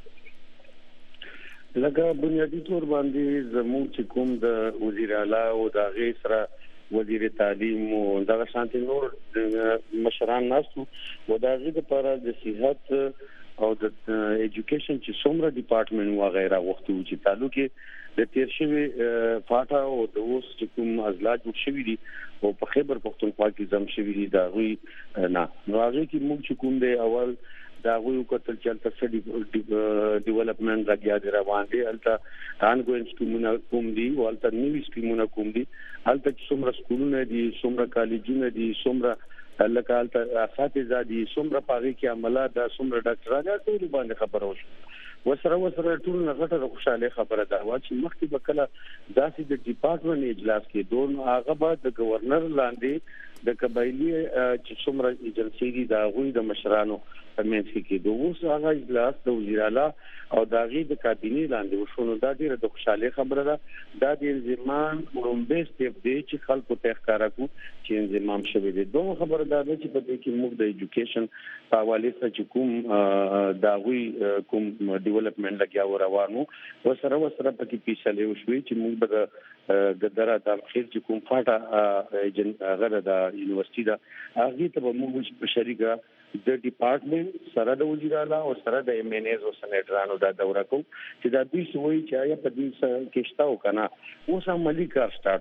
لکه بنیادي طور باندې زموږ چې کوم د وزیر اعلی او د هغې سره وزیر تعلیم او دغه شانتي نور مشران ناستو او د هغې دپاره د صحت او د ایجوکیشن چې څومره ډپارټمنټ وغیره غوښتي وو چې تعلق یې د تېر شوي پاټا او د اوس چې کوم اضلاع جوړ شوي دي او په خیبر پښتونخوا کې ضم شوي دي د هغوی نه. نو هغې کې موږ چې کوم دی اول د هغوی وکتل چې هلته څه ډیولپمنټ لګیا دی روان دی، هلته آنګوین سکیمونه کوم دي او هلته نوي سکیمونه کوم دي، هلته چې څومره سکولونه دي، څومره کالجونه دي، څومره لکه هلته اساتذه دي، څومره په هغې کې عملات ده، څومره ډاکټران ده، ټولو باندې خبره وشوه. وسره وسره ټول نه غټه خوشاله خبره ده چې مخکې به کله داسې د ډپارټمنټ اجلاس کې دون هغه به د گورنر لاندې د قبایلی چې څومره ایجنسۍ دي د هغوی د مشرانو په منځ کې کېدو. اوس هغه اجلاس د وزیر اعلی او د هغې د کابینې لاندې وشو. نو دا ډېره د خوشحالۍ خبره ده. دا د انضمام لومړی سټیپ دی چې خلکو ته ښکاره کړو چې انضمام شوی دی. دومره خبره دا ده چې په دې کې موږ د ایجوکیشن په حوالې سره چې کوم د هغوی کوم ډیولپمنټ لګیا روان وو ورسره ورسره پکې فیصلې وشوې چې موږ به د ګدره د خیر چې کوم فاټا هغه د یونیورسټي ده هغې ته به موږ په شریکه د ډپارټمنټ سره د وزیر اعلی او سره د ایم این ایز او سېنیټرانو دا دوره کوو چې دا دوی څه وایي چې آیا په دې کې شته او که نه. اوس عملي کار سټارټ شو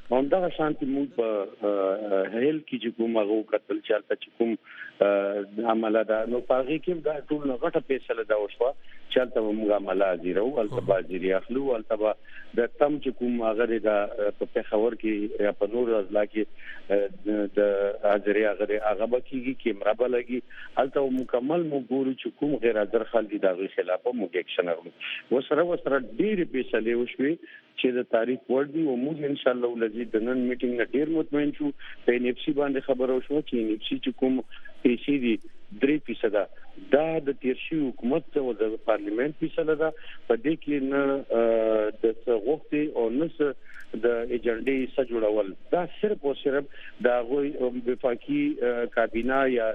همدغه شانتي موږ په هیل کې چې کوم هغه قتل چالت چې کوم عمله ده نو پاغي کې دا ټول نه غټه فیصله دا وشوه چالت موږ عمله زیرو الته بازيري اخلو الته د تم چې کوم هغه د په پیښور کې یا په نور ځلا کې د حاضرې هغه هغه بکیږي کیمرا بلګي الته مکمل موږ ګورو چې کوم غیر حاضر خلک د خلاف موږ اکشن اخلو وسره وسره ډېر فیصله وشوي چې د تاریخ ور دي او موږ ان شاء الله ولزي د نن میټینګ نه ډیر مطمئن شو په ان اف سي باندې خبرو شو چې ان اف سي چې کوم پیسې دي درې فیصد دا د تیرشي حکومت او د پارلیمنت فیصد ده په دې کې نه د څغوختي او نس د ایجنډي سره جوړول دا صرف او صرف د غوي وفاقي کابینه یا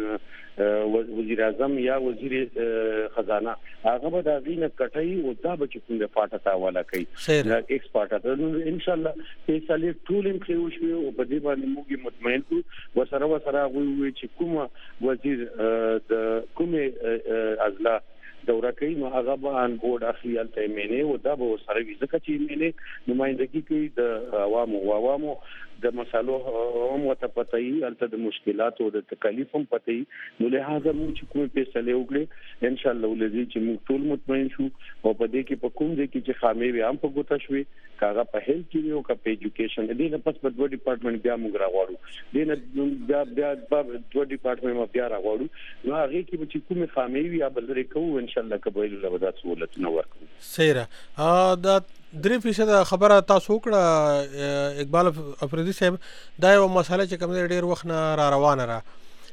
وزیر اعظم یا وزیر خزانه هغه به د غینه کټي او دا به کوم د فاټه تاواله کوي دا ایکسپورټ ان شاء الله فیصله ټول هم خو شو او په دې باندې موږ مطمئن کو وسره وسره غوي چې کوم وزیر د کومه ازلا دوره کوي نو هغه به ان بورډ اخلي الته مینه او دا به سره وي ځکه چې مینه نمائندګي کوي د عوامو او عوامو د مسالو هم وته پتاي الته د مشکلات او د تکلیف هم پتاي نو له هغه موږ چې کوم فیصله وکړي ان شاء الله ولې چې موږ ټول مطمئن شو او په دې کې په کوم ځای کې چې خامې وي هم په ګوته شوي کاغه په هیل کې او په ایجوکیشن دې نه پس په دوه ډپارټمنټ بیا موږ راغواړو دې نه بیا بیا په دوه ډپارټمنټ بیا راغواړو نو هغه کې چې کوم خامې وي یا بل لري کوو ان شاء الله قبایل له ودا سہولت نو ورکو سیره دا درې فیصد خبره تاسو کړه اقبال افریدي صاحب دا یو مسله چې کوم ډیر وخت نه را روانه را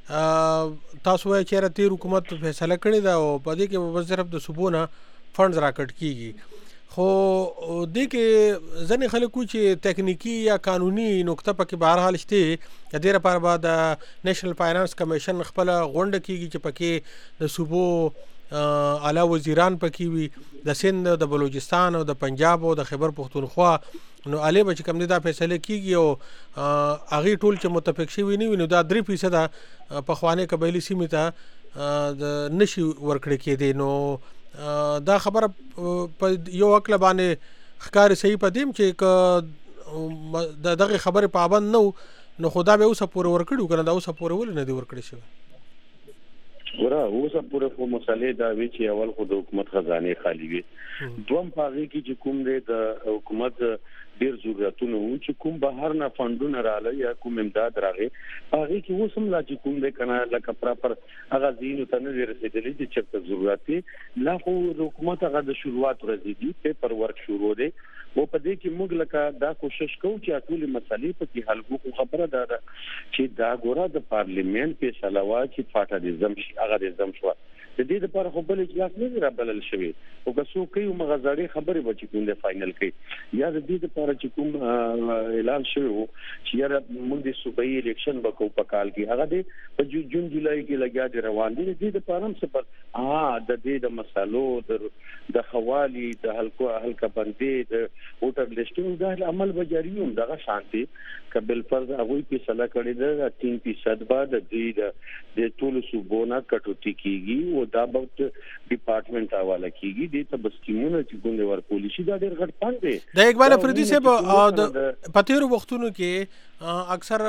تاسو یې چیرې تیر حکومت فیصله کړې ده او په دې کې به صرف د صوبونه فندز راکټ کیږي خو دې کې ځنې خلکو چې تکنیکی یا قانوني نقطه پکې بهر حال شته د دې لپاره بعد نېشنل فاینانس کمیشن خپل غونډه کیږي چې پکې د صوبو اعلی وزیران پکې وي د سند د بلوچستان او د پنجاب او د خیبر پختونخوا نو علي به چې کوم دا فیصله کیږي او هغه ټول چې متفق شي وي نو دا درې فیصد په خوانه قبایلی سیمه ته د نشي ورکړې کېدي نو دا خبره په یو عقل باندې ښکار صحیح پدیم چې د دغه خبره پابند نو نو خدا به اوسه پوره ورکړو کنه دا اوسه پوره ول نه دی ورکړی شوی ورا اوسه پوره په مسالې دا وی چې اول خو د حکومت خزانه خالی وي دوم پاغي کې چې کوم د حکومت ډیر ضرورتونه وو چې کوم بهر نه فندونه رااله یا کوم امداد راغی هغه کې وسم لا چې کوم د کنه لکه پراپر هغه زینو ته نه رسیدلې چې چرته ضرورت دي لا خو د حکومت هغه د شروعات ورځې دي پیپر ورک شروع دي او په دې کې موږ لکه دا کوشش کوو چې ټول مسالې په کې حل کوو خبره ده چې دا ګوره د پارلیمنت په سلاوا چې فاټه دي زم شي هغه دي زم شو د دې لپاره خو بل اجلاس نه را بلل شوی او که څو کوي مغزړې خبرې به چې کوم د فائنل کوي یا د دې لپاره چې کوم اعلان شوی وو چې یاره موږ د صوبایي الیکشن وکړو په کال کې هغه د په جون جولای کې لګیا دي روان دي د دې لپاره هم څه پر ها د دې د مسالو د د حوالي د حلقو حلقه باندې د ووټر لیسټینګ د عمل بجاریوم دغه شانتي قبل فرض هغه په سلا کړی د تین فیصد بعد د دې د ټول صوبونه کټوتی کیږي او دا بوت ډپارټمنټ حواله کیږي د تبسکیمونه چې ګوند ور پالیسی دا ډېر غټ پان دی د اقبال افریدي صاحب د پاتیرو وختونو کې اکثر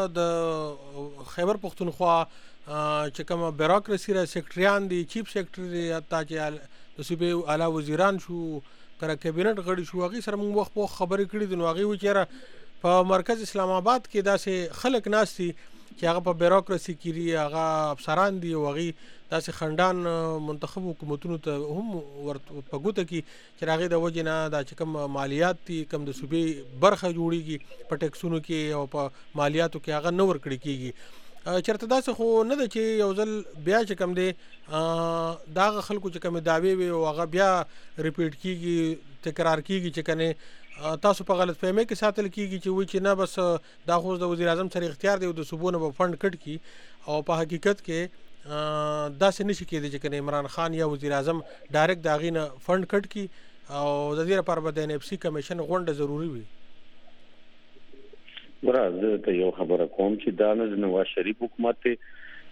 د خیبر پختونخوا چې کوم بیروکراسي را سیکریټریان دي چیف سیکریټری حتی چې د صوبې اعلی وزیران شو کړه کابینټ غړي شو هغه سره موږ وخت په خبرې کړې د نوغي و چیرې په مرکز اسلام آباد کې داسې خلک ناشتي چې هغه په بیروکراسي کې لري هغه افسران دي او هغه داسې خندان منتخب حکومتونو ته هم په ګوته کې چې هغه د وجه نه د چې کوم مالیات دي کوم د صوبې برخه جوړیږي په ټیکسونو کې او په مالیاتو کې هغه نور کړی کیږي چرته داسې خو نه ده چې یو ځل بیا چې کوم دی دا خلکو چې کوم داوی وي او هغه بیا ریپیټ کیږي تکرار کیږي چې کنه تاسو په غلط فهمي کې ساتل کیږي چې وای چې نه بس دا خو د وزیر اعظم سره اختیار دی او د صوبونو په فند کټ کی او په حقیقت کې دا څه نشي کېدی چې کنه عمران خان یا وزیر اعظم ډایرکټ داغینه فند کټ کی او د دې لپاره به د ان اف سی کمیشن غونډه ضروری وي ورته ته یو خبره کوم چې دا نه نواز شریف حکومت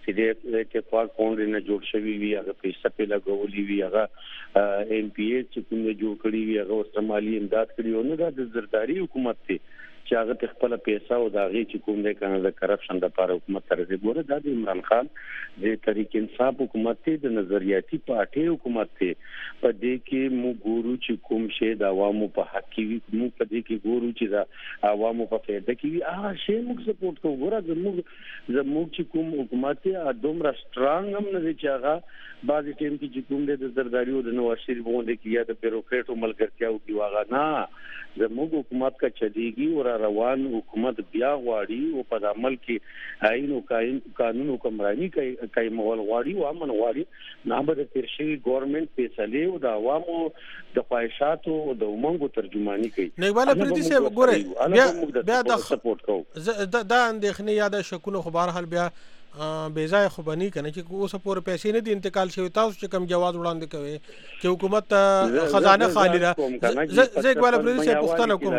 چې د اتفاق پونډ نه جوړ شوی وي هغه پیسې په لګولې وي هغه ایم پی ایس چې کوم جوړ کړی وي هغه استعمالي امداد کړی او نه د زرداری حکومت ته چې هغه خپل پیسې او د هغه چې کوم د کنه د کرپشن د لپاره حکومت طرز ګوره د عمران خان د تحریک انصاف حکومت ته د نظریاتي پارټي حکومت ته په دې کې مو ګورو چې کوم شی د عوامو په حق کې وي مو په دې کې ګورو چې د عوامو په فایده کې وي هغه شی موږ سپورټ کوو ګوره زموږ زموږ چې کوم حکومت ته دومره سترانګ هم نه چې هغه بعض ټیم کې چې کوم د زرداری او د نواز شریف باندې کې یا د بیروکریټو ملګرتیاو کې واغ نه زموږ حکومت کا چلیږي او روان حکومت بیا غواړي او په عمل کې آئین او قانون حکمرانی کوي کوي مول غواړي او امن غواړي نه به د ترشي ګورنمنت فیصله او د عوامو د خواهشاتو او د امنګو ترجمانی کوي نیواله پردي سه ګوره بیا بیا د سپورټ کوو دا اندېخنه یاد شکونه خو بهر حال بیا بے ځای خو بنی کنه چې اوس پور پیسې نه دي انتقال شوی تاسو چې کم جواز وړاندې کوي چې حکومت خزانه خالی را زه یو بل پردي سه پښتنه کوم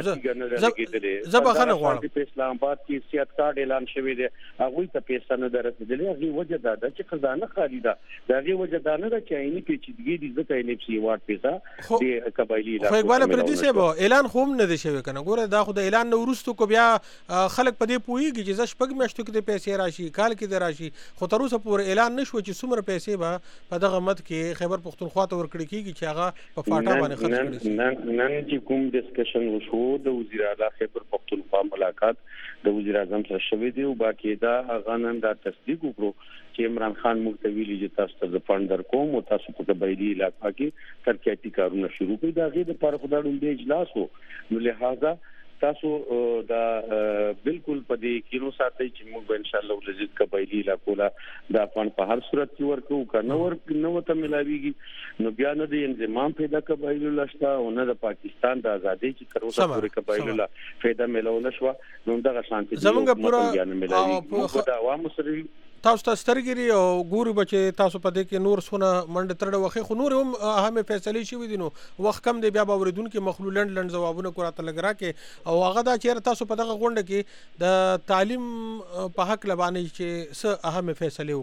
زه زه بخنه غواړم په اسلام آباد کې سیاست کارت اعلان شوی دی هغه ته پیسې نه درته هغه وجه دا ده چې خزانه خالی ده دغه وجه دا نه ده چې عیني پیچیدګي دي ځکه ان اف سی وارد پیسې د قبایلی علاقو خو یو بل پردي سه اعلان خو نه دي شوی کنه ګوره دا خو د اعلان نو ورستو کو بیا خلک په دې پويږي چې ز شپږ میاشتو کې پیسې راشي کال کې راشي خو تر اوسه پورې اعلان نشو چې څومره پیسې به په دغه مد کې خیبر پختونخوا ته ورکړي کیږي چې هغه په فاټا باندې خرڅ کړي نن نن چې کوم ډسکشن وشو د وزیر اعلی خیبر پختونخوا ملاقات د وزیر اعظم سره شوې دی او باقی دا هغه نن دا تصدیق وکړو چې عمران خان موږ ته ویلي چې تاسو ته فند درکوم او تاسو په قبایلی علاقې کې ترقیاتي کارونه شروع کړئ دا غي د لپاره خدای دې اجلاس وو نو لہذا تاسو دا بالکل په دې کې نو ساتي چې موږ ان شاء الله ولزید قبایلی علاقو لا د افغان په هر صورت کې ورکو کنه ورک نو ته ملاويږي نو بیا نه د انضمام پیدا قبایلی لاشتا او نه د پاکستان د ازادي چې تر اوسه پورې قبایلی لا پیدا ملول شو نو دغه شانتي زمونږ پورا د عوامو سره تاسو ته سترګری او ګوري بچي تاسو په دې کې نور سونه منډه ترډه وخی خو نور هم اهمه فیصله شي ودی نو وخت کم دی بیا باوریدون کې مخلولند لند جوابونه کوراته لګرا کې او هغه دا چې تاسو په دغه غونډه کې د تعلیم په حق لبانې چې څه اهمه فیصله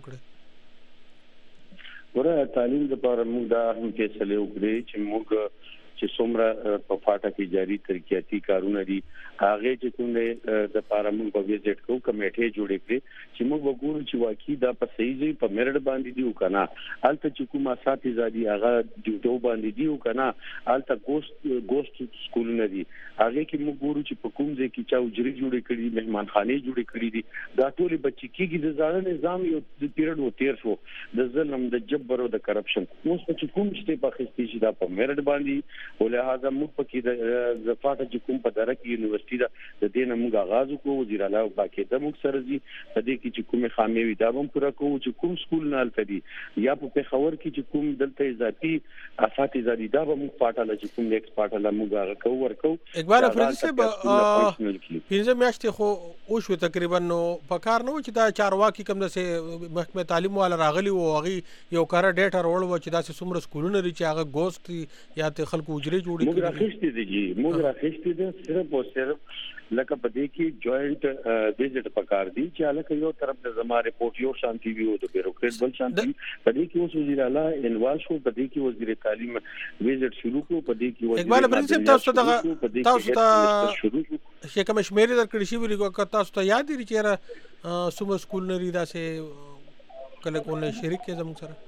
وکړي ګوره تعلیم لپاره موږ دا هم فیصله وکړي چې موږ چې څومره په فاټا کې جاری ترقیاتي کارونه دي هغه چې کوم د لپاره موږ په ویزټ کو کمیټه جوړې کړې چې موږ وګورو چې واقعي دا په صحیح ځای په میرډ باندې دی او کنه الته چې کوم اساتذه زادي هغه ډیوټو باندې دی او کنه الته ګوست ګوست سکولونه دي هغه کې موږ ګورو چې په کوم ځای کې چا وجري جوړې کړې مهمانخانه جوړې کړې دي دا ټول بچی کېږي د ځان نظام یو پیریډ و تیر شو د ظلم د جبر او د کرپشن اوس چې کوم شته په خستې شي دا په میرډ باندې ولهدا موږ پکې د زفاټه چې کوم په درک یونیورسيټي دا د دین موږ آغاز وکړو وزیر اعلی باقي د موږ سره دي په دې کې چې کومه خامې وي دا هم پوره کوو چې کوم سکول نه الته دي یا په پیښور کې چې کوم دلته اضافي اساتذه دي دا هم پاټاله چې کوم لیکس پاټاله موږ هغه کوو ورکو اقبال افریدي صاحب پنځه میاشتې خو او شو تقریبا نو په کار نه و چې دا چارواکي کوم د محکمه تعلیم والا راغلي و هغه یو کار ډیټا رول و چې دا څومره سکولونه لري چې هغه ګوست یا ته خلکو وجري جوړي موږ راخښتي دي موږ راخښتي دي صرف او صرف لکه په دې کې جوائنټ ویزټ پکار دي چې الکه یو طرف د زما رپورت یو شانتي وي او د بیروکریټ بل شانتي په دې کې اوس وزیر اعلی انوال شو په دې کې وزیر تعلیم ویزټ شروع کو په دې کې وزیر اقبال افریدي صاحب تاسو ته تاسو ته شروع شي کوم شمیرې درکړی شي ویلګو تاسو ته یاد لري چې را سوم سکول نری دا سه کله کوله شریک کې زموږ سره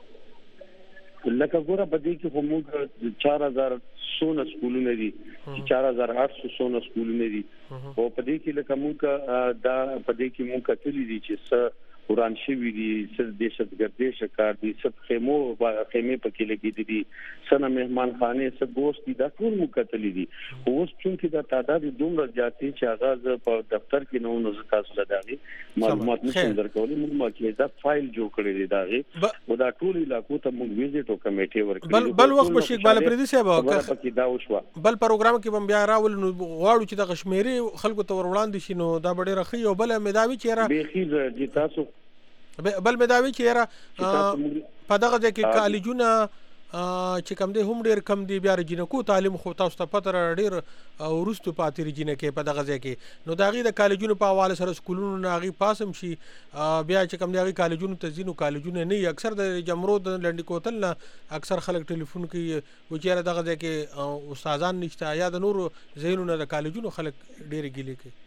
لکه ګوره په دې کې موږ چار هزار سونه سکولونه دي چار هزار آठ سو سونه سکولونه دي او په دې کې لکه موږ دا په دې کې موږ کتلې دي چې څه قرآن شوی دي څه دهشتګردي شکار دي څه خیمو خیمه پکې لګې دي څه مهمان خانه څه ګوست دي دا ټول موږ کتلې دي اوس چې دا تعداد دومره زیاتې چې هغه په دفتر کې نو نو تاسو لداغي معلومات نشم درکولې موږ ماکې دا فایل جوړ کړی دی داغي او دا ټول علاقو ته موږ ویزټ او کمیټه ورکړو بل بل وخت بشي اقبال افریدي صاحب پکې دا وشو بل پروګرام کې بم بیا راول نو غواړو چې د کشمیري خلکو ته وړاندې شي نو دا ډېر رخي او بل مداوي چې را بخیر دي تاسو بل مداوي چې را په دغه ځکه کالجونه چې کم دی هم ډیر کم دی. بیا جنکو تعلیم خو تاسو ته پته ډیر ورستو پاتې رجینه کې په دغه ځای کې نو داغي د کالجونو په حواله سره سکولونو نه غي پاسم شي بیا چې کم دی غي کالجونو ته ځینو کالجونو نه اکثر د جمرو د لنډی کوتل نه اکثر خلک ټلیفون کوي و چې دغه ځای کې استادان نشته یا د نورو زینو نه د کالجونو خلک ډیر ګیلې کوي.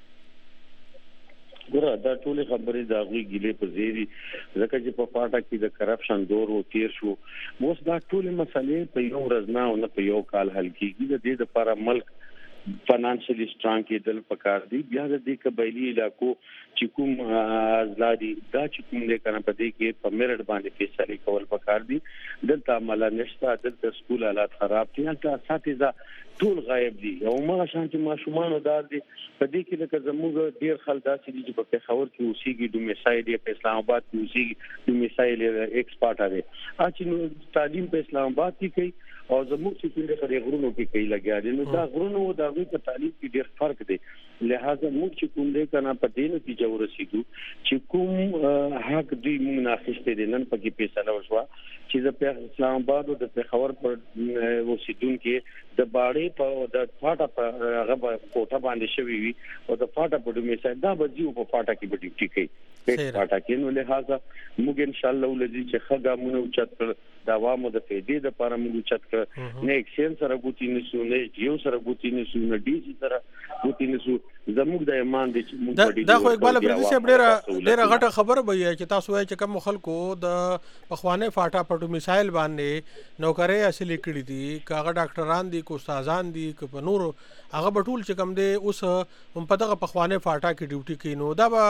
ګوره دا ټول خبرې دا غوي ګیلې په زیری ځکه چې په پاټا کې د کرپشن دور و تیر شو اوس دا ټول مسلې په یو ورځ نه او نه په یو کال حل کیږي. د دې لپاره ملک فینانشلی سترانګ کېدل پکار دي. بیا د دې قبایلی علاقو چې کوم ازلادي دا چې کوم دې کنه په دې کې په میرټ باندې فیصله کول پکار دي. دلته عمل نشته، دلته سکول حالات خراب دي، دلته اساتذه ټول غایب دي او ما شانتي ماشومان دار دي. په دې کې لکه زموږ ډیر خلک داسې دي چې په پېښور کې اوسېږي، ډومیسایل یې په اسلام آباد کې اوسېږي، ډومیسایل یې ایکسپورټ دی. اچ نو تعلیم په اسلام آباد کې کوي او زموږ چې کوم د غرونو کې کوي لګیا دي. نو دا غرونو او د غوي په تعلیم کې ډیر فرق دی. لہذا موږ چې کوم دې کنه په دې نتیجه ورسېدو چې کوم حق دی موږ نه اخیسته دي. نن پکې فیصله وشوه چې د اسلام آباد او د پېښور پر اوسیدونکو د باړې په د فاټا په هغه کوټه باندې شوی وي او د فاټا په ډومیسایل دا بځیو په فاټا کې به ډیوټي کوي په فاټا کې. نو لہذا موږ ان شاء الله ولدي چې خګه مونږ چت د عوامو د فائدې لپاره موږ چت کړ نه اکسین سره ګوتی نسو نه یو سره ګوتی نسو نه ډي سي سره ګوتی نسو. زموږ د ایمان دي چې موږ دا خو اقبال پردي صاحب ډیره ډیره غټه خبره به چې تاسو وایي چې کوم خلکو د پخوانه فاټا پټو مثال باندې نوکري اصلي کړی دي، کاغه ډاکټران دي، کو استادان دي، کو په نور هغه بټول چې کوم دي اوس هم په دغه پخوانه فاټا کې ډیوټي کوي. نو دا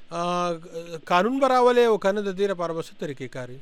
به قانون براولې او کنه د دې لپاره به څه طریقې کاری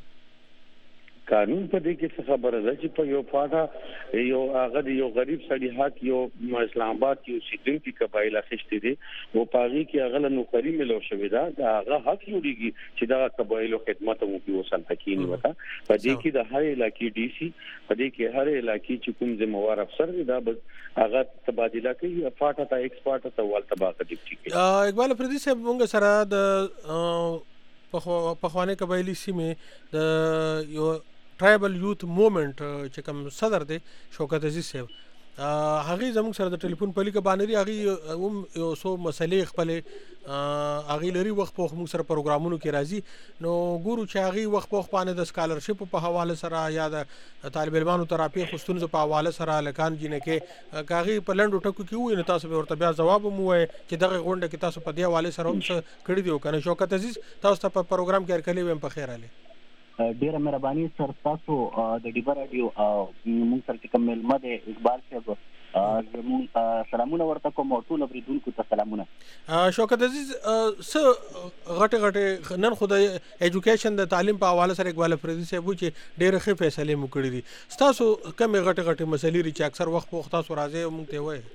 قانون په دې کې څه خبره ده چې په یو فاټا یو هغه یو غریب سړي حق یو اسلام آباد کې اوسېدونکي قبایل اخیستي دي او پاغي کې هغه نوکری ملو شوې ده هغه حق جوړیږي چې دا قبایلو خدمت مو کې وسل حکینی وتا. په دې کې د هر علاقې ډي سي په دې کې هر علاقې چې کوم ذمہوار افسر دی دا هغه تبادله کوي فاټا ته ایکسپورټ ته ول تباقه دي. اقبال پردي صاحب موږ سره د پخوانه قبایلی سیمه د یو ټرایبل یوت موومنت چې کوم صدر دی شوکت عزیز صاحب هغه زموږ سره د ټلیفون په لیکه باندې هغه هم یو څو مسلې خپل هغه لري وخت په موږ سره پروګرامونو کې راځي. نو ګورو چې هغه وخت په باندې د سکالرشپ په حواله سره یا د طالب علمانو تراپی خستونز په حواله سره لکان جنې کې کاغي په لندو ټکو کې وي. نو تاسو به ورته بیا جواب مو وای چې دغه غونډه کې تاسو په دې حواله سره هم څه کړی دی کنه. شوکت عزیز تاسو ته په پروګرام کې ورکلې ویم په خیر علي. ډیره مهرباني سر تاسو د ډیبر رادیو موږ سره کوم ملمه د اقبال صاحب زموږ سلامونه ورته کوم او ټول اوریدونکو ته سلامونه. شوکت عزیز س غټه غټه نن خو د ایجوکیشن د تعلیم په حواله سره اقبال فریدي صاحب چې ډیره ښه فیصله مو کړې دي. تاسو کوم غټه غټه مسلې لري چې اکثر وخت په تاسو راځي مونږ ته وایي؟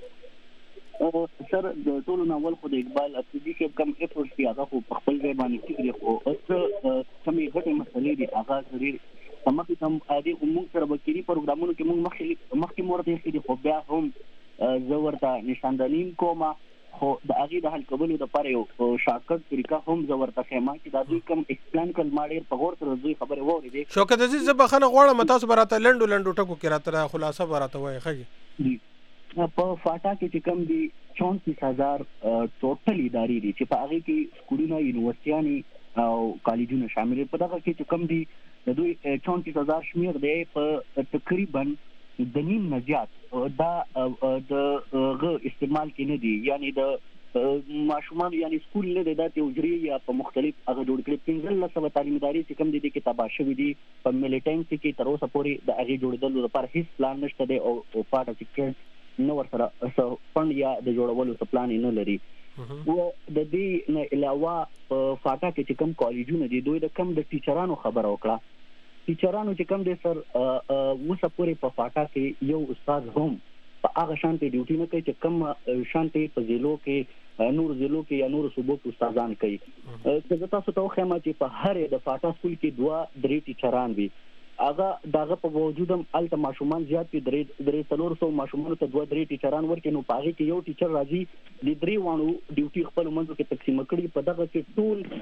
سر د ټولو ناول خو د اقبال افریدي کې کم افورټ دی هغه خو په خپل ځای باندې کېږي خو اوس کمې غټې مسلې دي هغه ضروري سمه کوم عادي موږ سره وکړي پروګرامونو کې موږ مخکې مخکې مورته کې خو بیا هم زه ورته نشاندانیم کوم خو د هغې د حل کولو دپاره یو شارټکټ طریقه هم زه ورته ښیم چې دا دوی کوم ایکسپلین کړل ما ډېر په غور سره دوی خبرې واورېدې. شوکت عزیز زه بخښنه غواړم تاسو به راته لنډو لنډو ټکو کې راته خلاصه به راته وایي ښه. په فاټا کې چې کوم دي چونتیس هزار ټوټل ادارې دي چې په هغې کې سکولونه یونیورسټیانې او کالجونه شامل دي. په دغه کې چې کوم دي د دوی چونتیس هزار شمېر دی په تقریبا د نیم نه زیات دا د هغه استعمال کې نه دي یعنی د ماشومان یعنی سکول نه دی دا حجرې یا په مختلف هغه جوړ کړي. پنځلس سوه تعلیم ادارې چې کوم دي دې کې تباه شوي دي په میلیټنسي کې تر اوسه پورې د هغې جوړېدلو لپاره هېڅ پلان نشته دی او فاټا چې نو ورسره فند یا د جوړولو څه پلان نه لري. او د دې نه علاوه په فاټا کې چې کوم کالجونه دي دوی د کم د ټیچرانو خبره وکړه. ټیچرانو چې کوم دي سر اوسه پورې په فاټا کې یو استاد هم په هغه شانتي ډیوټي نه کوي چې کوم شانتي په ضلعو کې نور ضلعو کې یا نور صوبو کې استادان کوي. زه تاسو ته وایم چې په هر د فاټا سکول کې دوه درې ټیچران وي هغه دغه په وجود هم الته ماشومان زیات دي درې درې څلور سو ماشومانو ته دوه درې ټیچران ورکړي. نو په هغې کې یو ټیچر راځي د درې واړو ډیوټي خپلو منځو کې تقسیم کړي. په دغه کې ټول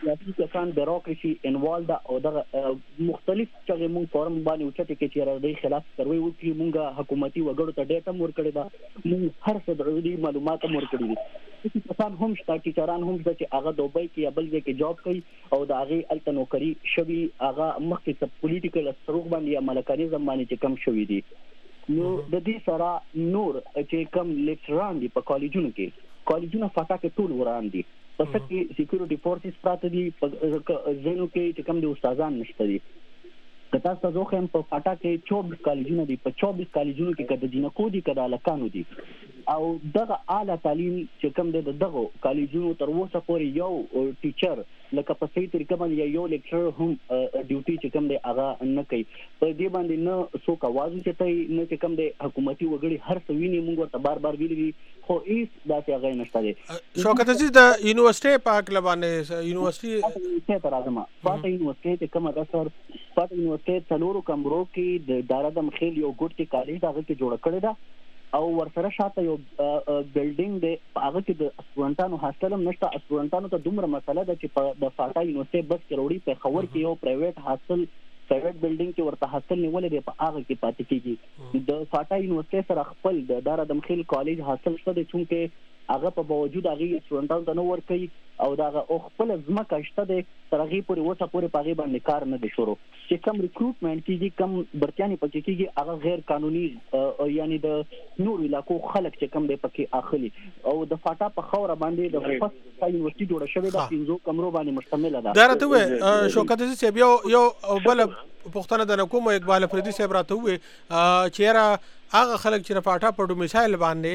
سیاسي کسان بیوروکراسي انوالو ده او دغه مختلف چغې مونږ فورم باندې اوچتې کې چې د خلاف سروي وکړي مونږ حکومتي وګړو ته ډیټا مور کړی ده مونږ هر څه د معلومات مور کړی دي چې کسان هم شته ټیچران هم شته چې هغه دوبۍ کې یا بل ځای کې جاب کوي او د هغې هلته نوکري شوي هغه مخکې څه پولیټیکل سروغ باندې یا ملکانیزم باندې چې کم شوي دي نو د دې سره نور چې کم لیکچران دي په کالجونو کې کالجونه فاټا کې ټول وران دي په څه کې سکیورټي فورسز پراته دي په ځینو کې چې کم د استادان نشته دي که تاسو ته زه وښیم په فاټا کې چوبیس کالجونه دي په چوبیس کالجونو کې که د جینکو دي که د هلکانو دي او دغه اعلی تعلیم چې کوم دی د دغو کالجونو تر اوسه پورې یو ټیچر لکه په صحیح طریقه باندې یو لیکچر هم ډیوټي چې کوم دی هغه نه کوي په دې باندې نه څوک اواز اوچتوي نه چې کوم دی حکومتي وګړي هر څه ویني موږ ورته بار بار ویلي دي خو هېڅ داسې هغه نشته دی شوکت عزیز د یونیورسټۍ په هکله باندې یونیورسټي ته راځم فاټا یونیورسټۍ چې کومه ده سر فاټا یونیورسټۍ څلورو کمرو کې د دارالعلوم خیل یو ګوټ کې کالج د هغه کې جوړه کړې ده او ورسره شاته یو بلډینګ دی هغه کې د اسټوډنټانو هاسټل هم نشته اسټوډنټانو ته دومره مسله ده چې په د فاټا یونیورسټۍ بس کې وروړي پېښور کې یو پرایویټ هاسټل پرایویټ بلډینګ کې ورته هاسټل نیولې دی په هغه کې پاتې کېږي د فاټا یونیورسټۍ سره خپل د دارالعلوم خیل کالج هاسټل شته دی چونکې هغه په باوجود هغې اسټوډنټانو ته نه ورکوي او دغه او خپله ځمکه شته دی تر هغې پورې اوسه پورې په هغې باندې کار نه دی شروع چې کم ریکروټمنټ کېږي کم برتیانې پکې کېږي هغه غیر قانوني یعنې د نورو علاقو خلک چې کم دی پکې اخلي او د فاټا په خاوره باندې د فسټ یونیورسټي جوړه شوې ده پنځو کمرو باندې مشتمله ده دا راته ووایه شوکت عزیز صاحب یو یو بله پوښتنه درنه کوم اقبال افریدي صاحب راته ووایي چې یاره هغه خلک چې د فاټا په ډومیسایل باندې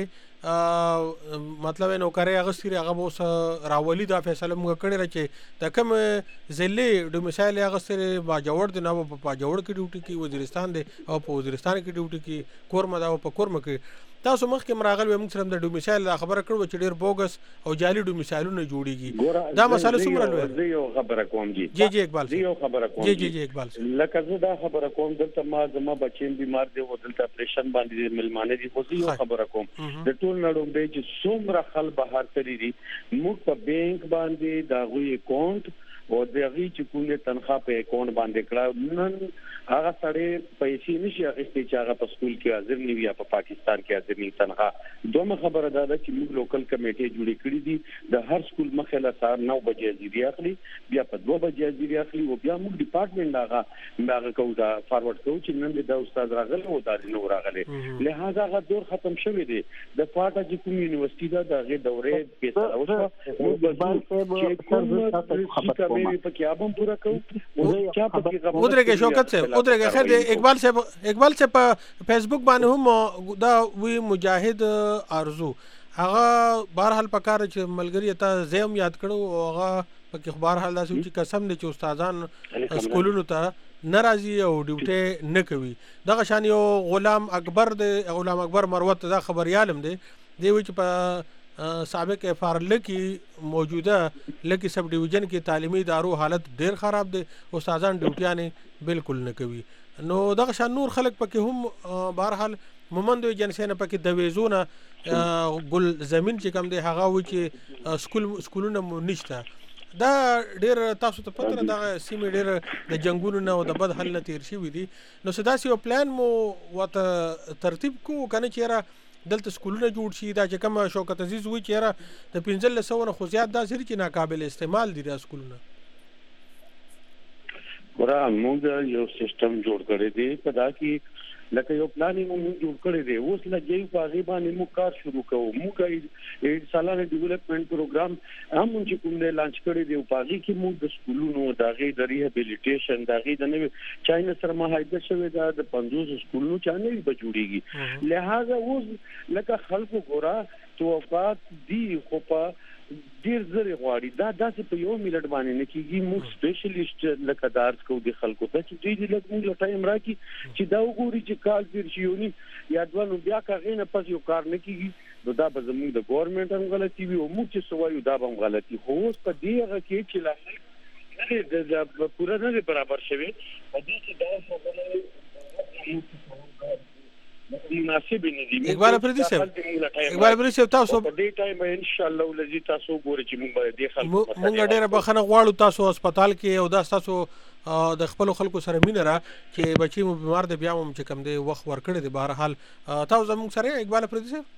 مطلب نوکرۍ اخیستې هغه به اوس راولي دا فیصله موږ کړې ده چې د کوم ضلعې ډومیسایل یې اخیستې باجوړ دی نه به په باجوړ کې ډیوټي کوي وزیرستان دی او په وزیرستان کې ډیوټي کوي کورمه ده او په کورمه کې تاسو مخکې راغلي وئ موږ سره د ډومیسایل خبره کړو چې ډېر بوګس او جعلي ډومیسایلونه جوړېږي دا مسله څومره لویه زه یو خبره کوم جی جی جی اقبال زه یو خبره کوم جی جی جی اقبال لکه زه دا خبره کوم دلته ما زما بچین بیمار دی او دلته اپریشن باندې ملمانه دي خو زه یو خبره کوم د ټول نړۍ چې څومره خل بهر تللی دي موږ په بانک باندې دا غوي اکاونټ او دغه چې کومه تنخواه په اکاونټ باندې کړه نن هغه سړی پیسې نشي اخیستي چې هغه په سکول کې حاضر نه وي یا په پاکستان کې حاضر نه تنخواه دومره خبره ده چې موږ لوکل کمیټې جوړې کړې دي د هر سکول مخه له سهار نو بجې حاضري اخلي بیا په دوه بجې حاضري اخلي او بیا موږ ډپارټمنټ هغه هغه کوو دا فارورډ کوو چې نن د استاد راغلی او دا نو راغلی لہذا هغه دور ختم شوی دی د فاټا چې کوم یونیورسيټي دا دغه دورې پیسې اوسه موږ به مې په کې ابم پورا کوو او چا په کې غوړو ودرېږه شوکت صاحب ودرېږه خیر دی اقبال صاحب اقبال صاحب په فیسبوک باندې هم دا وی مجاهد ارزو هغه بهرحال په کار چې ملګری ته زم یاد کړو او هغه په کې بهرحال داسې چې قسم دې چې استادان سکولونو ته ناراضي او ډیوټي نه کوي دغه شان یو غلام اکبر د غلام اکبر مروت دا خبريالم دی دی چې په سابق افارل کې موجوده لکه سب ډیویژن کې تعلیمي ادارو حالت ډیر خراب دی استادان ډیوټیانه بالکل نه کوي نو دغه شان نور خلک پکې هم بهرحال مومندو جنسینه پکې د ویزونه ګل زمين چې کم دی هغه و چې سکول سکولونه نشته دا ډیر تاسو ته پته دا سیمه ډیر د جنگونو نه او د بد حل نه تیر شي وي دي نو سداسي یو پلان مو وته ترتیب کو کنه چیرې دلته سکولونه جوړ شي دا چې کوم شوکت عزیز وی چیرې د پنځل سو نه خو زیات دا سری چې ناقابل استعمال دي د سکولونه ورا موږ یو سیستم جوړ کړی دی په دا کې لکه یو پلان موږ جوړ کړی دی اوس لږی په هغه باندې موږ کار شروع کوو موږ یې سالانه ډیولپمنٹ پروګرام هم چې کوم دی لانچ کړی دی په هغه کې موږ د سکولونو د غي د ریهابیلیټیشن د غي د نوې چاینه سره معاهده شوې ده د پنځوس سکولونو چانه به جوړیږي لہذا اوس لکه خلکو ګورا توفات دی خو په ډیر زری غواړي دا داسې په یو ملت باندې نه کیږي موږ سپیشلیست لکه دارس کو دي خلکو ته چې دوی دې لکه موږ ټایم راکې چې دا وګوري چې کال تیر شي یونی یا دوه بیا کاغې نه پس یو کار نه کیږي نو دا به زموږ د ګورنمنت هم غلطي وي او موږ چې سوایو دا به هم غلطي خو اوس په دې هغه کې چې لا نه پورا نه برابر شوی په دې چې دا څه مناسب نه دي. اقبال افریدي صاحب اقبال افریدي صاحب تاسو په دې ټایم ان شاء الله ولزي تاسو ګورئ چې موږ به دې خلکو مونږ ډېره بخښنه غواړو تاسو هسپتال کې او دا تاسو د خپل خلکو سره مینه را چې بچي مو بیمار دی بیا هم چې کم دی وخت ورکړی دی بهر حال تاسو زموږ سره اقبال افریدي صاحب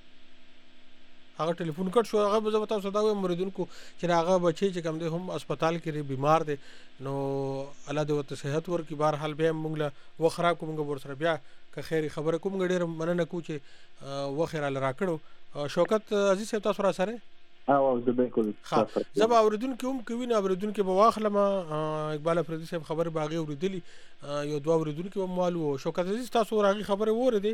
هغه ټلیفون کټ شو هغه به تاسو دا وایم مریدونکو چې هغه بچي چې کم دی هم هسپتال کې بیمار دی نو الله دې ورته صحت ورکړي بهر حال بیا موږ له وخت راکړو موږ ور سره بیا که خیر خبره کوم ډېر مننه کوم چې وخت را راکړو. شوکت عزیز صاحب تاسو را سره او زه بالکل زب اوریدونکو هم کوي نه اوریدونکو په واخله ما اقبال افریدي صاحب خبر باغی اوریدلی یو دوه اوریدونکو مالو شوکت عزیز تاسو راغي خبره وره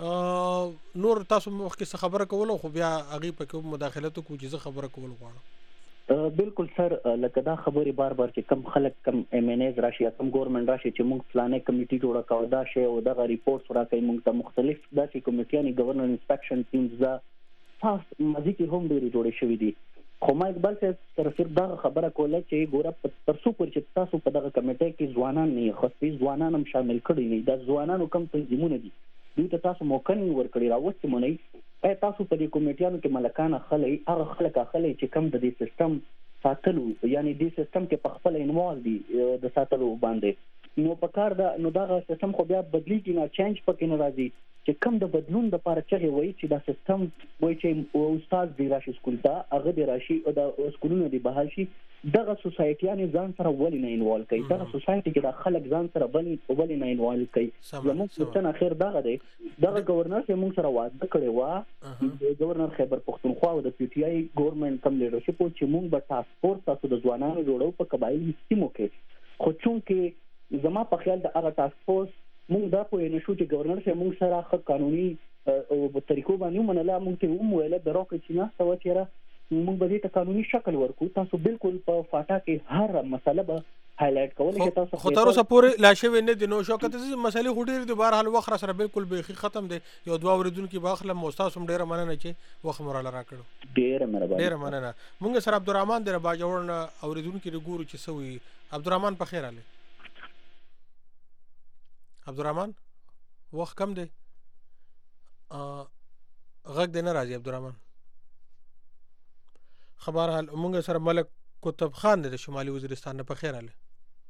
نور تاسو مخکې خبره کوله خو بیا هغه په مداخلت کو چې خبره کول غواړم. بالکل سر لکه دا خبرې بار بار چې کم خلک کم ایم ان ایز راشي کم ګورنمنت راشي چې موږ فلانه کمیټي جوړه کاو دا شی او دا ریپورټس راکوي موږ ته مختلف داسې کمیټیانی گورنر انسپیکشن ټیمز دا تاسو مزي کې هم ډېری جوړې شوې دي خو ما اقبال صاحب سره صرف دا خبره کوله چې ګوره تر څو پر چې تاسو په دغه کمیټه کې ځوانان نه خاصي ځوانان هم شامل کړي نه دا ځوانانو کم تنظیمونه دي دوی ته تاسو موقع نه ورکړي راوستي مونږ اې تاسو په دې کمیټیانو کې ملکانه خلې هغه خلک خلې چې کم د دې سیستم ساتلو یعنی دې سیستم کې په خپل انوال دي د ساتلو باندې نو په کار دا نو دا سیستم خو بیا بدلیږي نه چینج پکې نه راځي چې کم د بدلون د لپاره چې وایي چې دا سیستم وایي چې استاد دی راشي سکول ته هغه دی راشي او د سکولونو دی بحال شي دغه سوسایټیانې ځان سره ولې نه انوالو کوي دغه سوسایټي کې د خلک ځان سره ولې نه انوالو کوي زموږ پوښتنه اخر دغه دی دغه گورنر چې موږ سره واده کړی و گورنر خیبر پختونخوا او د پی ټی آی ګورنمنت کم لیډرشپ چې موږ به ټاسک فورس تاسو د ځوانانو جوړو په قبایلي سیمو کې خو چونکې زما په خیال د هغه ټاسک فورس موږ دا پوه نه شو چې گورنر چې موږ سره خو قانوني او په طریقو باندې منله موږ ته هم ویل د روکه چې نه سوا چیرې موږ به دې ته قانوني شکل ورکو تاسو بالکل په فاټا کې هر مسله به هایلایټ کول چې تاسو خو تر اوسه پورې لا شوی نه دي نو شوکت دې مسلې غوډې د بهر حال وخت سره بالکل به ختم دي یو دوه اوریدونکو باخله موستاسم ډیره مننه چې وخت مراله راکړو ډیره مننه ډیره مننه موږ سره عبدالرحمن در با جوړن اوریدونکو رګورو چې سوي عبدالرحمن په خیر اله عبدالرحمن وخت کم دی غږ دی نه راځي عبدالرحمن خبر حال مونږ سره ملک کتب خان دی د شمالي وزیرستان نه په خیر اله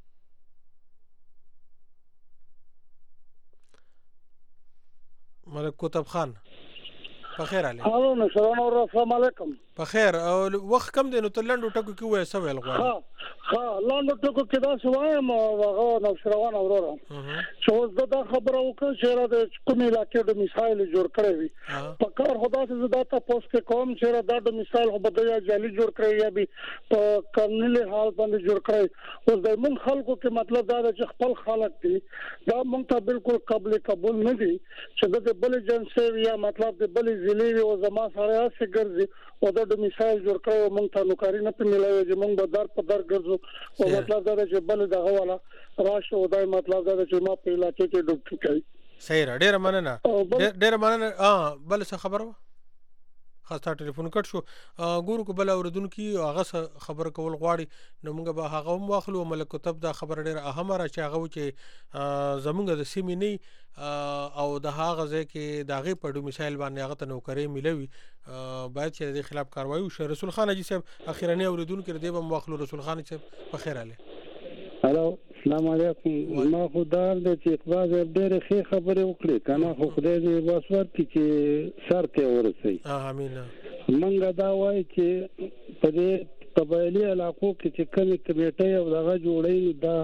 ملک کتب خان په خیر اله الو نشران اور السلام علیکم په خیر او وخت کم دی نو تلندو ټکو کې وای سوال غواړم ها لاندو ټکو کې دا سوایم هغه نشروان اورورا چې اوس دا خبره وکړه چې را د کومې علاقې د مثال جوړ کړی وي په کار خدا ته زدا ته پوس کې کوم چې را د مثال خو بدیا جالي جوړ کړی یا به په قانوني حال باندې جوړ کړی اوس د مون خلکو کې مطلب دا چې خپل خلک دي دا مونږ ته بالکل قابل قبول نه دي چې د بل جنسي یا مطلب د بل ضلع او زما سره اسې ګرځي او د مثال جوړ کړو مونږ ته نوکاری نه پملای چې مونږ به در په در ګرځو او مطلب دا چې بل دغه والا راشه او دا مطلب دا چې ما په علاقې کې ډوب کړی صحیح را ډیر مننه ډیر مننه اه بل څه خبرو خاصه ټلیفون کټ شو ګورو کو بل اوردونکو هغه خبر کول غواړي نو موږ به هغه هم واخلو ملک کتب دا خبر ډیر اهمه را چې هغه چې زمونږ د سیمې نه او د هغه ځای کې د هغې په ډومیسایل باندې هغه ته نوکرۍ ملوي باید چې د دې خلاف کاروایی وشي رسول خان حاجي صاحب اخیرنی اوریدونکو د دې به هم واخلو رسول خان صاحب په خیر اله هلو السلام علیکم ما خدای دې چې اقبال ډېر ښه خبرې وکړي کنه خو خدای دې واسور چې سر ته ورسي امين منګه دا وای چې په دې قبایلی علاقو کې چې کمی کمیټه او دغه جوړي دا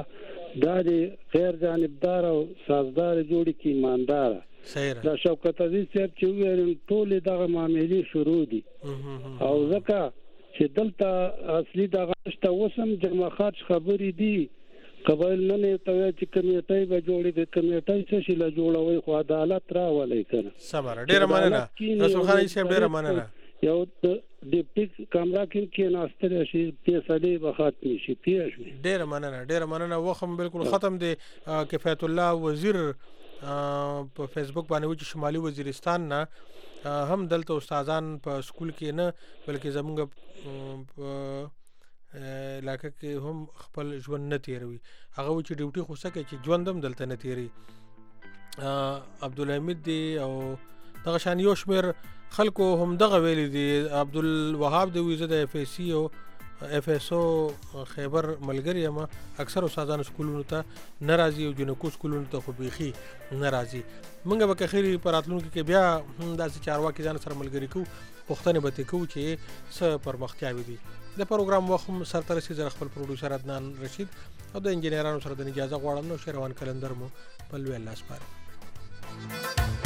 د غیر جانبدار او سازدار جوړي کې ایماندار صحیح دا شوکت عزیز صاحب چې ویل ټول دغه معاملې شروع دي او ځکه چې دلته اصلي دغه شته وسم جمع خاص خبرې دي قبایل نه ته چې کمیټه به جوړي د کمیټه څه شي لا جوړوي خو عدالت راولي کنه صبر ډیر مننه رسول خان صاحب ډیر مننه یو د ډیپټي کامرا کې کې ناستره شي پیسې به ختم شي پیښ ډیر مننه ډیر مننه وخم بالکل ختم دي کفایت الله وزیر په فیسبوک باندې و چې شمالي وزیرستان نه هم دلته استادان په سکول کې نه بلکې زمونږ په علاقه کې هم خپل ژوند نه تیروي هغه چې ډیوټي خو سکه چې ژوند هم دلته نه تیری عبدالحمید دی او دغه شان یو شمېر خلکو هم دغه ویلي دي. عبدالوهاب دی وایي زه د اف ای سي او اف ایس او خیبر ملګری یم، اکثر استادانو سکولونو ته نه راځي او جنکو سکولونو ته خو بیخي نه راځي. موږ به که خیري په راتلونکي کې بیا داسې چارواکي ځان سره ملګري کوو، پوښتنې به ترې کوو چې څه پرمختیاوې دي. د پروګرام وخت هم سرته رسي. زه خپل پروډوسر عدنان رشید او د انجینرانو سره د اجازه غواړم نو شیروان کلندر مو په لوی الله سپارم.